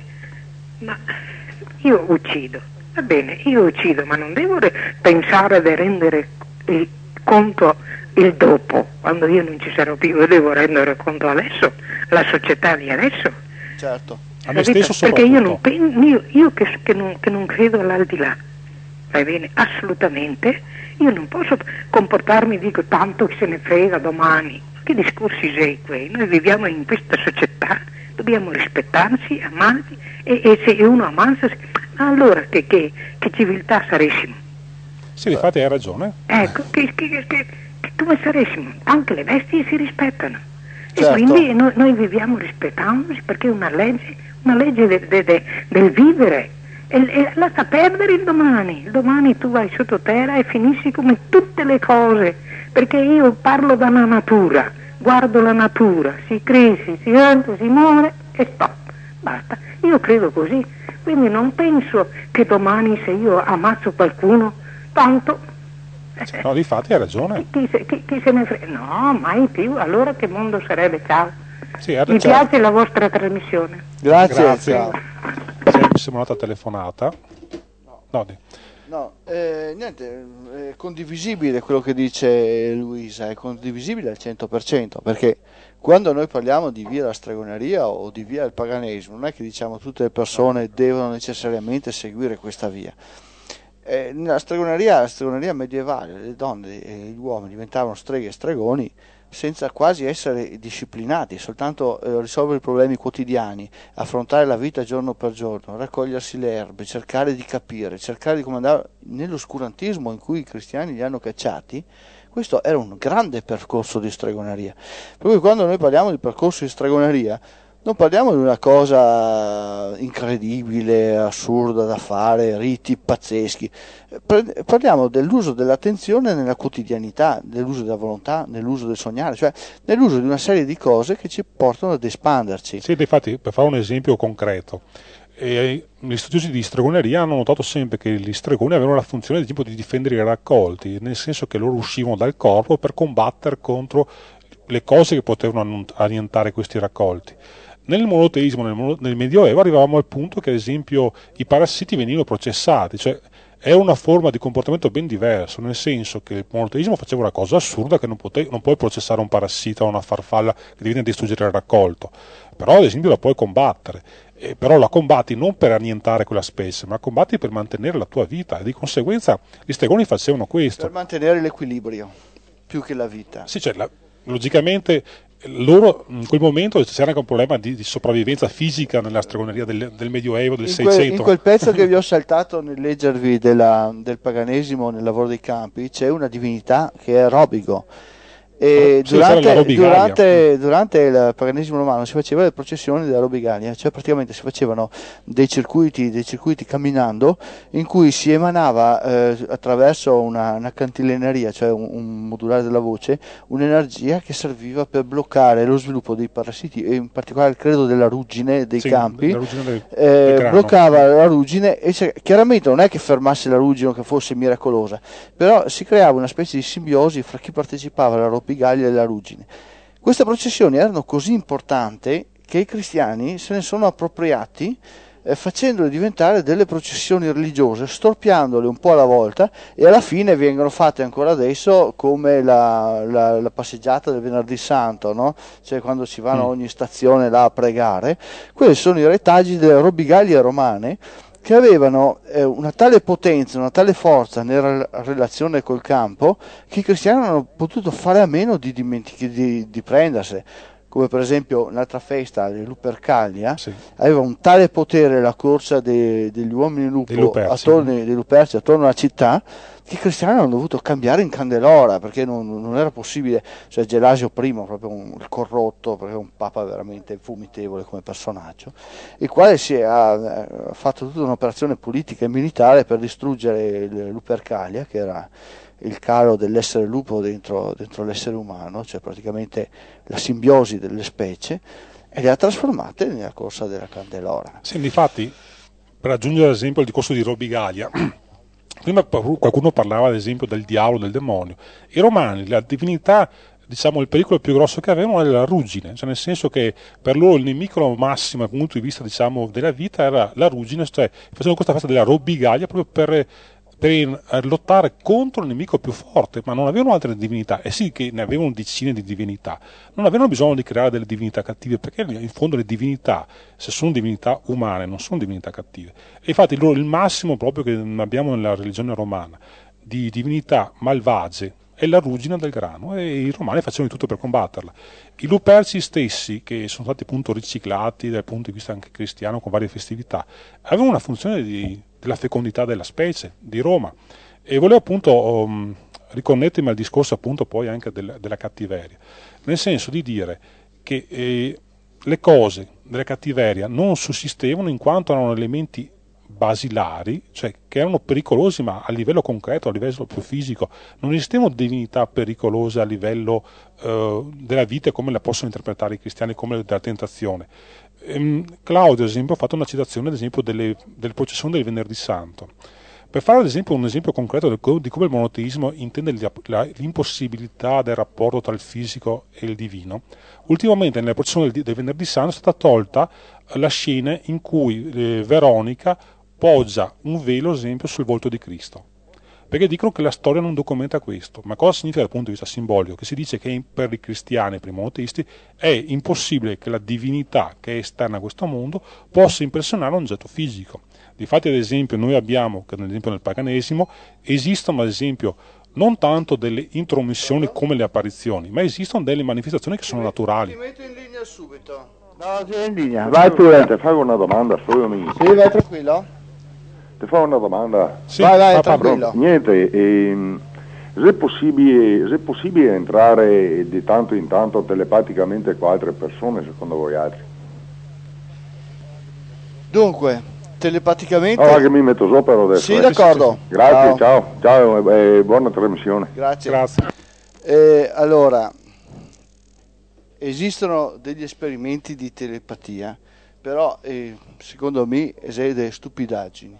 ma io uccido. Va bene, io uccido, ma non devo re- pensare di rendere il conto il dopo, quando io non ci sarò più, io devo rendere conto adesso, la società di adesso. Certo. A me stesso perché io, non pen- io, io che, che, non, che non credo all'aldilà, va bene, assolutamente, io non posso comportarmi, dico, tanto che se ne frega domani. Che discorsi sei quei? Noi viviamo in questa società, dobbiamo rispettarci, amarci, e, e se uno amanza, allora che, che, che civiltà saressimo? Sì, infatti hai ragione. Ecco, che, che, che, che come saressimo? Anche le bestie si rispettano. Certo. E quindi noi, noi viviamo rispettandoci perché è una legge, una legge de, de, de, del vivere. E, e lascia perdere il domani. Il domani tu vai sottoterra e finisci come tutte le cose. Perché io parlo dalla natura, guardo la natura, si cresce, si entra, si muore e stop. Basta. Io credo così. Quindi non penso che domani se io ammazzo qualcuno, tanto... No, difatti hai ragione. Chi, chi, chi, chi se ne frega? No, mai più. Allora che mondo sarebbe? Ciao. Sì, Mi piace la vostra trasmissione. Grazie. Grazie. Ciao. C'è un'altra telefonata. No, di. No, eh, niente, è condivisibile quello che dice Luisa, è condivisibile al cento per cento, perché quando noi parliamo di via la stregoneria o di via il paganesimo, non è che diciamo tutte le persone devono necessariamente seguire questa via. Eh, nella stregoneria, la stregoneria medievale, le donne e gli uomini diventavano streghe e stregoni senza quasi essere disciplinati, soltanto eh, risolvere i problemi quotidiani, affrontare la vita giorno per giorno, raccogliersi le erbe, cercare di capire, cercare di comandare nell'oscurantismo in cui i cristiani li hanno cacciati. Questo era un grande percorso di stregoneria. Per cui quando noi parliamo di percorso di stregoneria non parliamo di una cosa incredibile, assurda da fare, riti pazzeschi. Parliamo dell'uso dell'attenzione nella quotidianità, dell'uso della volontà, nell'uso del sognare, cioè nell'uso di una serie di cose che ci portano ad espanderci. Sì, infatti, per fare un esempio concreto, eh, gli studiosi di stregoneria hanno notato sempre che gli stregoni avevano la funzione, ad esempio, di difendere i raccolti, nel senso che loro uscivano dal corpo per combattere contro le cose che potevano annientare questi raccolti. Nel monoteismo, nel, mono, nel Medioevo, arrivavamo al punto che, ad esempio, i parassiti venivano processati, cioè è una forma di comportamento ben diverso, nel senso che il monoteismo faceva una cosa assurda, che non, pote, non puoi processare un parassita o una farfalla che viene a distruggere il raccolto, però ad esempio la puoi combattere, e però la combatti non per annientare quella specie, ma combatti per mantenere la tua vita, e di conseguenza gli stregoni facevano questo. Per mantenere l'equilibrio, più che la vita. Sì, cioè, la, logicamente loro in quel momento c'era anche un problema di, di sopravvivenza fisica nella stregoneria del, del Medioevo, del in Seicento. Quel, in quel pezzo che vi ho saltato nel leggervi della, del paganesimo nel lavoro dei campi c'è una divinità che è Robigo. E sì, durante, durante, durante il paganesimo romano si facevano le processioni della Robigalia, cioè praticamente si facevano dei circuiti, dei circuiti camminando in cui si emanava eh, attraverso una, una cantileneria, cioè un, un modulare della voce, un'energia che serviva per bloccare lo sviluppo dei parassiti e in particolare credo della ruggine dei sì, campi, ruggine del, eh, del bloccava la ruggine e cioè, chiaramente non è che fermasse la ruggine o che fosse miracolosa, però si creava una specie di simbiosi fra chi partecipava alla Robigalia e la ruggine. Queste processioni erano così importanti che i cristiani se ne sono appropriati eh, facendole diventare delle processioni religiose, storpiandole un po' alla volta, e alla fine vengono fatte ancora adesso come la, la, la passeggiata del venerdì santo, no? Cioè quando si vanno a ogni stazione là a pregare. Quelli sono i retaggi delle Robigalie romane, che avevano eh, una tale potenza, una tale forza nella relazione col campo, che i cristiani non hanno potuto fare a meno di, dimentic- di, di prendersene. Come per esempio un'altra festa, le Lupercalia, sì. Aveva un tale potere la corsa de- degli uomini lupo Luperci. attorno, dei Luperci attorno alla città, che i cristiani hanno dovuto cambiare in candelora, perché non, non era possibile. Cioè Gelasio I, proprio un corrotto, perché è un papa veramente fumitevole come personaggio, il quale si è, ha, ha fatto tutta un'operazione politica e militare per distruggere le Lupercalia, che era il calo dell'essere lupo dentro, dentro l'essere umano, cioè praticamente la simbiosi delle specie, e le ha trasformate nella corsa della candelora. Sì, infatti, per aggiungere ad esempio il discorso di Robigalia, prima qualcuno parlava ad esempio del diavolo, del demonio. I romani, la divinità, diciamo, il pericolo più grosso che avevano era la ruggine, cioè nel senso che per loro il nemico massimo dal punto di vista, diciamo, della vita era la ruggine, cioè facevano questa festa della Robigalia proprio per per lottare contro il nemico più forte, ma non avevano altre divinità, e sì che ne avevano decine di divinità, non avevano bisogno di creare delle divinità cattive, perché in fondo le divinità, se sono divinità umane, non sono divinità cattive. E infatti loro, il massimo proprio che abbiamo nella religione romana di divinità malvagie è la ruggine del grano, e i romani facevano di tutto per combatterla. I Luperci stessi, che sono stati appunto riciclati dal punto di vista anche cristiano con varie festività, avevano una funzione di della fecondità della specie di Roma, e volevo appunto um, riconnettermi al discorso appunto poi anche del, della cattiveria, nel senso di dire che eh, le cose della cattiveria non sussistevano in quanto erano elementi basilari, cioè che erano pericolosi, ma a livello concreto, a livello più fisico. Non esistevano divinità pericolose a livello eh, della vita come la possono interpretare i cristiani, come della tentazione. Ehm, Claudio ad esempio ha fatto una citazione ad esempio delle, delle processioni del venerdì santo, per fare ad esempio un esempio concreto del, di come il monoteismo intende la, l'impossibilità del rapporto tra il fisico e il divino. Ultimamente nella processione del, del venerdì santo è stata tolta la scena in cui eh, Veronica poggia un velo, ad esempio, sul volto di Cristo. Perché dicono che la storia non documenta questo. Ma cosa significa dal punto di vista simbolico? Che si dice che per i cristiani, per i monoteisti, è impossibile che la divinità che è esterna a questo mondo possa impressionare un oggetto fisico. Difatti, ad esempio, noi abbiamo, che ad esempio nel paganesimo, esistono ad esempio non tanto delle intromissioni come le apparizioni, ma esistono delle manifestazioni che sono naturali. Ti metto in linea subito. No, sei in linea. Vai pure. Ti fai una domanda, Fromi. Sì, vai tranquillo. Ti fa una domanda. Sì, vai, vai, papà, tranquillo. Niente, ehm, se è possibile, se è possibile entrare di tanto in tanto telepaticamente con altre persone, secondo voi altri? Dunque, telepaticamente... Allora che mi metto sopra adesso. Sì, eh. d'accordo. Grazie, ciao, ciao e e buona trasmissione. Grazie. Grazie. Eh, allora, esistono degli esperimenti di telepatia, però eh, secondo me sono delle stupidaggini.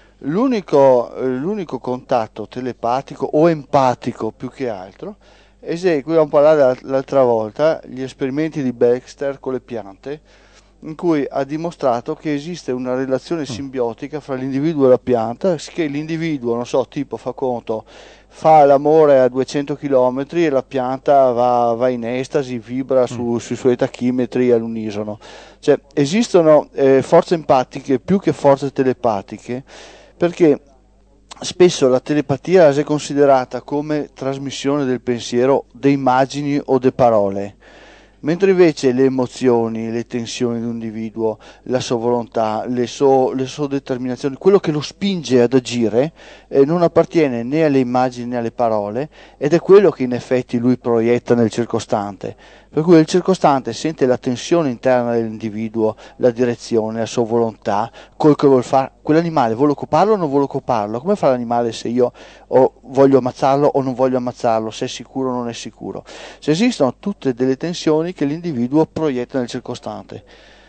L'unico, eh, l'unico contatto telepatico o empatico più che altro è, qui abbiamo parlato l'altra volta, gli esperimenti di Baxter con le piante, in cui ha dimostrato che esiste una relazione simbiotica fra l'individuo e la pianta, che l'individuo, non so, tipo fa conto, fa l'amore a duecento chilometri e la pianta va, va in estasi, vibra su, sui suoi tachimetri all'unisono. Cioè esistono eh, forze empatiche più che forze telepatiche, perché spesso la telepatia è considerata come trasmissione del pensiero, di immagini o di parole, mentre invece le emozioni, le tensioni di un individuo, la sua volontà, le sue, le sue determinazioni, quello che lo spinge ad agire, eh, non appartiene né alle immagini né alle parole, ed è quello che in effetti lui proietta nel circostante. Per cui il circostante sente la tensione interna dell'individuo, la direzione, la sua volontà, quel che vuol fare. Quell'animale vuole occuparlo o non vuole occuparlo? Come fa l'animale se io o voglio ammazzarlo o non voglio ammazzarlo, se è sicuro o non è sicuro? Se esistono tutte delle tensioni che l'individuo proietta nel circostante.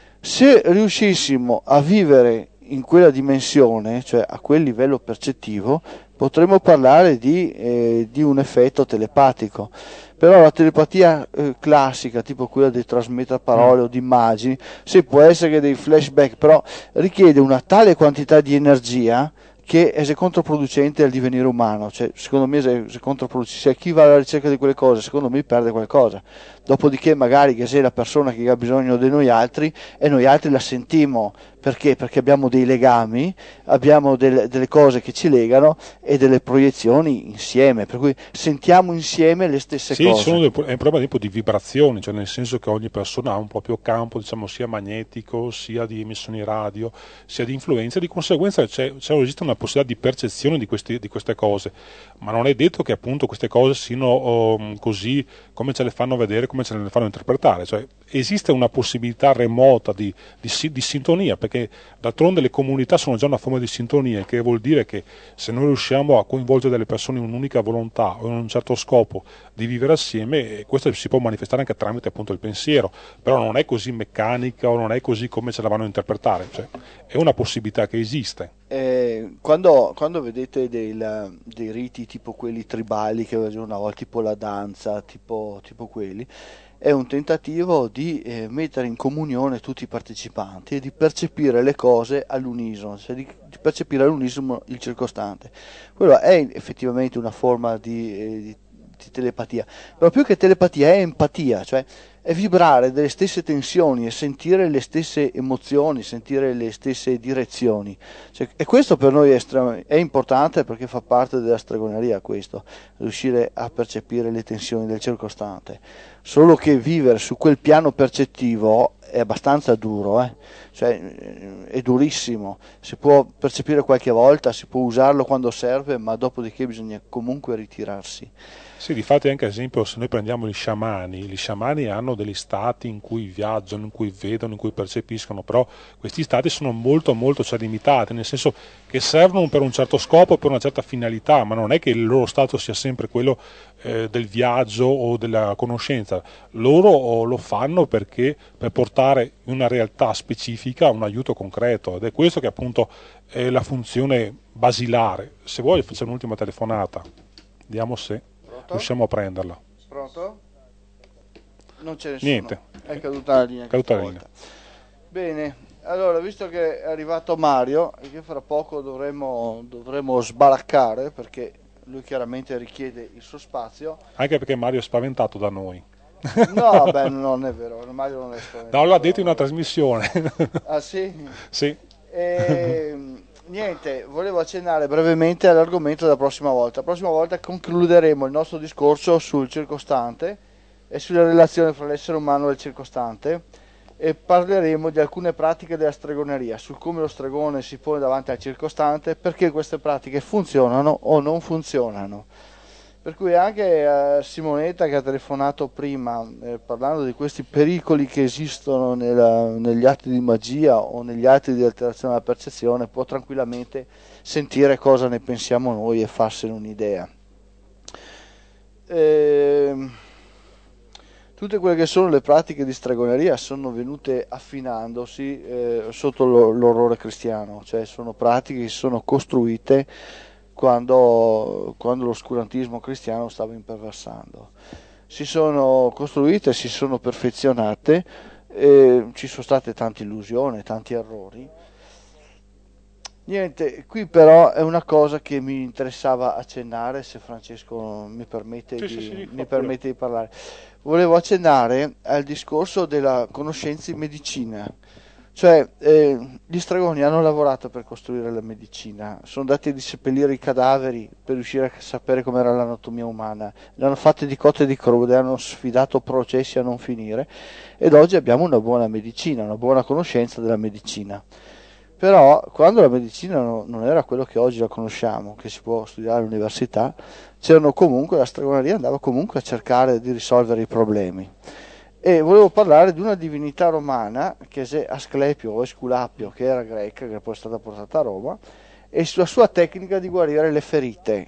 Se riuscissimo a vivere in quella dimensione, cioè a quel livello percettivo, potremmo parlare di, eh, di un effetto telepatico. Però la telepatia eh, classica, tipo quella di trasmettere parole mm. o di immagini, sì, può essere che dei flashback, però richiede una tale quantità di energia che è controproducente al divenire umano. Cioè, secondo me è controproducente. Se chi va alla ricerca di quelle cose, secondo me perde qualcosa. Dopodiché magari che sei la persona che ha bisogno di noi altri e noi altri la sentiamo. Perché? Perché abbiamo dei legami, abbiamo delle, delle cose che ci legano e delle proiezioni insieme, per cui sentiamo insieme le stesse sì, cose. Sono dei, è un problema tipo di vibrazioni, cioè nel senso che ogni persona ha un proprio campo, diciamo, sia magnetico, sia di emissioni radio, sia di influenza, di conseguenza c'è, c'è, esiste una possibilità di percezione di, questi, di queste cose, ma non è detto che appunto queste cose siano um, così come ce le fanno vedere, come ce le fanno interpretare, cioè esiste una possibilità remota di, di, di sintonia, perché d'altronde le comunità sono già una forma di sintonia, che vuol dire che se noi riusciamo a coinvolgere delle persone in un'unica volontà o in un certo scopo di vivere assieme, questo si può manifestare anche tramite appunto il pensiero, però non è così meccanica o non è così come ce la vanno a interpretare, cioè, è una possibilità che esiste. Eh, quando, quando vedete dei, dei riti tipo quelli tribali che facevano una volta, tipo la danza, tipo, tipo quelli, è un tentativo di eh, mettere in comunione tutti i partecipanti e di percepire le cose all'unisono, cioè di, di percepire all'unisono il circostante. Quello è effettivamente una forma di, eh, di, di telepatia, però più che telepatia è empatia, cioè è vibrare delle stesse tensioni e sentire le stesse emozioni, sentire le stesse direzioni. Cioè, e questo per noi è, stra- è importante, perché fa parte della stregoneria questo, riuscire a percepire le tensioni del circostante. Solo che vivere su quel piano percettivo è abbastanza duro, eh? Cioè, è durissimo, si può percepire qualche volta, si può usarlo quando serve, ma dopodiché bisogna comunque ritirarsi. Sì, difatti anche ad esempio se noi prendiamo gli sciamani, gli sciamani hanno degli stati in cui viaggiano, in cui vedono, in cui percepiscono, però questi stati sono molto molto cioè, limitati, nel senso che servono per un certo scopo, per una certa finalità, ma non è che il loro stato sia sempre quello eh, del viaggio o della conoscenza, loro lo fanno perché per portare in una realtà specifica un aiuto concreto, ed è questo che appunto è la funzione basilare. Se vuoi facciamo un'ultima telefonata, vediamo se riusciamo a prenderla. Pronto? Non c'è nessuno. Niente. È caduta la linea. Caduta la linea. Bene, Allora, visto che è arrivato Mario e che fra poco dovremo, dovremo sbaraccare, perché lui chiaramente richiede il suo spazio. Anche perché Mario è spaventato da noi. No, beh, non è vero, Mario non è spaventato. No, l'ha detto in una trasmissione. Ah sì? Sì. E, niente, volevo accennare brevemente all'argomento della prossima volta. La prossima volta concluderemo il nostro discorso sul circostante e sulla relazione fra l'essere umano e il circostante, e parleremo di alcune pratiche della stregoneria, su come lo stregone si pone davanti al circostante, perché queste pratiche funzionano o non funzionano. Per cui anche eh, Simonetta, che ha telefonato prima eh, parlando di questi pericoli che esistono nella, negli atti di magia o negli atti di alterazione della percezione, può tranquillamente sentire cosa ne pensiamo noi e farsene un'idea. Eh, tutte quelle che sono le pratiche di stregoneria sono venute affinandosi eh, sotto lo, l'orrore cristiano, cioè sono pratiche che si sono costruite Quando, quando l'oscurantismo cristiano stava imperversando. Si sono costruite, si sono perfezionate, e ci sono state tante illusioni, tanti errori. Niente, qui però è una cosa che mi interessava accennare, se Francesco mi permette, sì, di, sì, sì, mi permette di parlare. Volevo accennare al discorso della conoscenza in medicina. Cioè, eh, gli stregoni hanno lavorato per costruire la medicina, sono andati a disseppellire i cadaveri per riuscire a sapere com'era l'anatomia umana, le hanno fatte di cotte e di crude, hanno sfidato processi a non finire, ed oggi abbiamo una buona medicina, una buona conoscenza della medicina. Però quando la medicina no, non era quello che oggi la conosciamo, che si può studiare all'università, c'erano comunque, la stregoneria andava comunque a cercare di risolvere i problemi. E volevo parlare di una divinità romana, che è Asclepio o Esculapio, che era greca, che poi è stata portata a Roma, e sulla sua tecnica di guarire le ferite.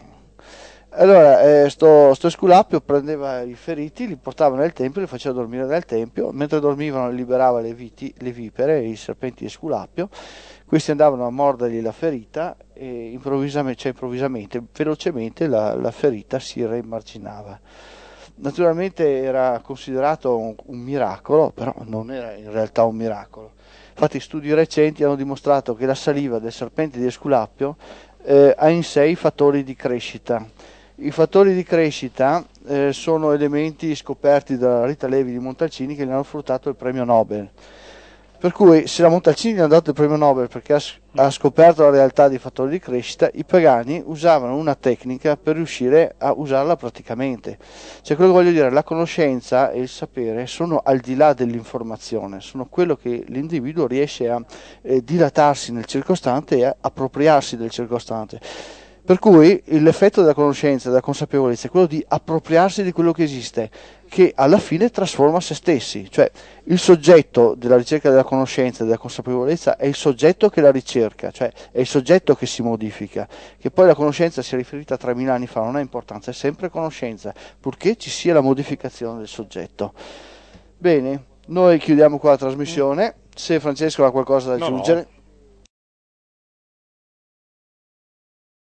Allora, eh, sto, sto Esculapio prendeva i feriti, li portava nel tempio, li faceva dormire nel tempio, mentre dormivano liberava le, viti, le vipere, i serpenti di Esculapio, questi andavano a mordergli la ferita e improvvisamente, cioè improvvisamente velocemente la, la ferita si reimmarginava. Naturalmente era considerato un, un miracolo, però non era in realtà un miracolo. Infatti studi recenti hanno dimostrato che la saliva del serpente di Esculapio eh, ha in sé i fattori di crescita. I fattori di crescita eh, sono elementi scoperti da Rita Levi di Montalcini, che gli hanno fruttato il premio Nobel. Per cui se la Montalcini gli ha dato il premio Nobel perché ha, ha scoperto la realtà dei fattori di crescita, i pagani usavano una tecnica per riuscire a usarla praticamente. Cioè, quello che voglio dire, la conoscenza e il sapere sono al di là dell'informazione, sono quello che l'individuo riesce a eh, dilatarsi nel circostante e a appropriarsi del circostante. Per cui l'effetto della conoscenza e della consapevolezza è quello di appropriarsi di quello che esiste, che alla fine trasforma se stessi. Cioè, il soggetto della ricerca della conoscenza e della consapevolezza è il soggetto che la ricerca, cioè è il soggetto che si modifica. Che poi la conoscenza sia riferita a tremila anni fa non ha importanza, è sempre conoscenza, purché ci sia la modificazione del soggetto. Bene, noi chiudiamo qua la trasmissione. Se Francesco ha qualcosa da aggiungere... No, no.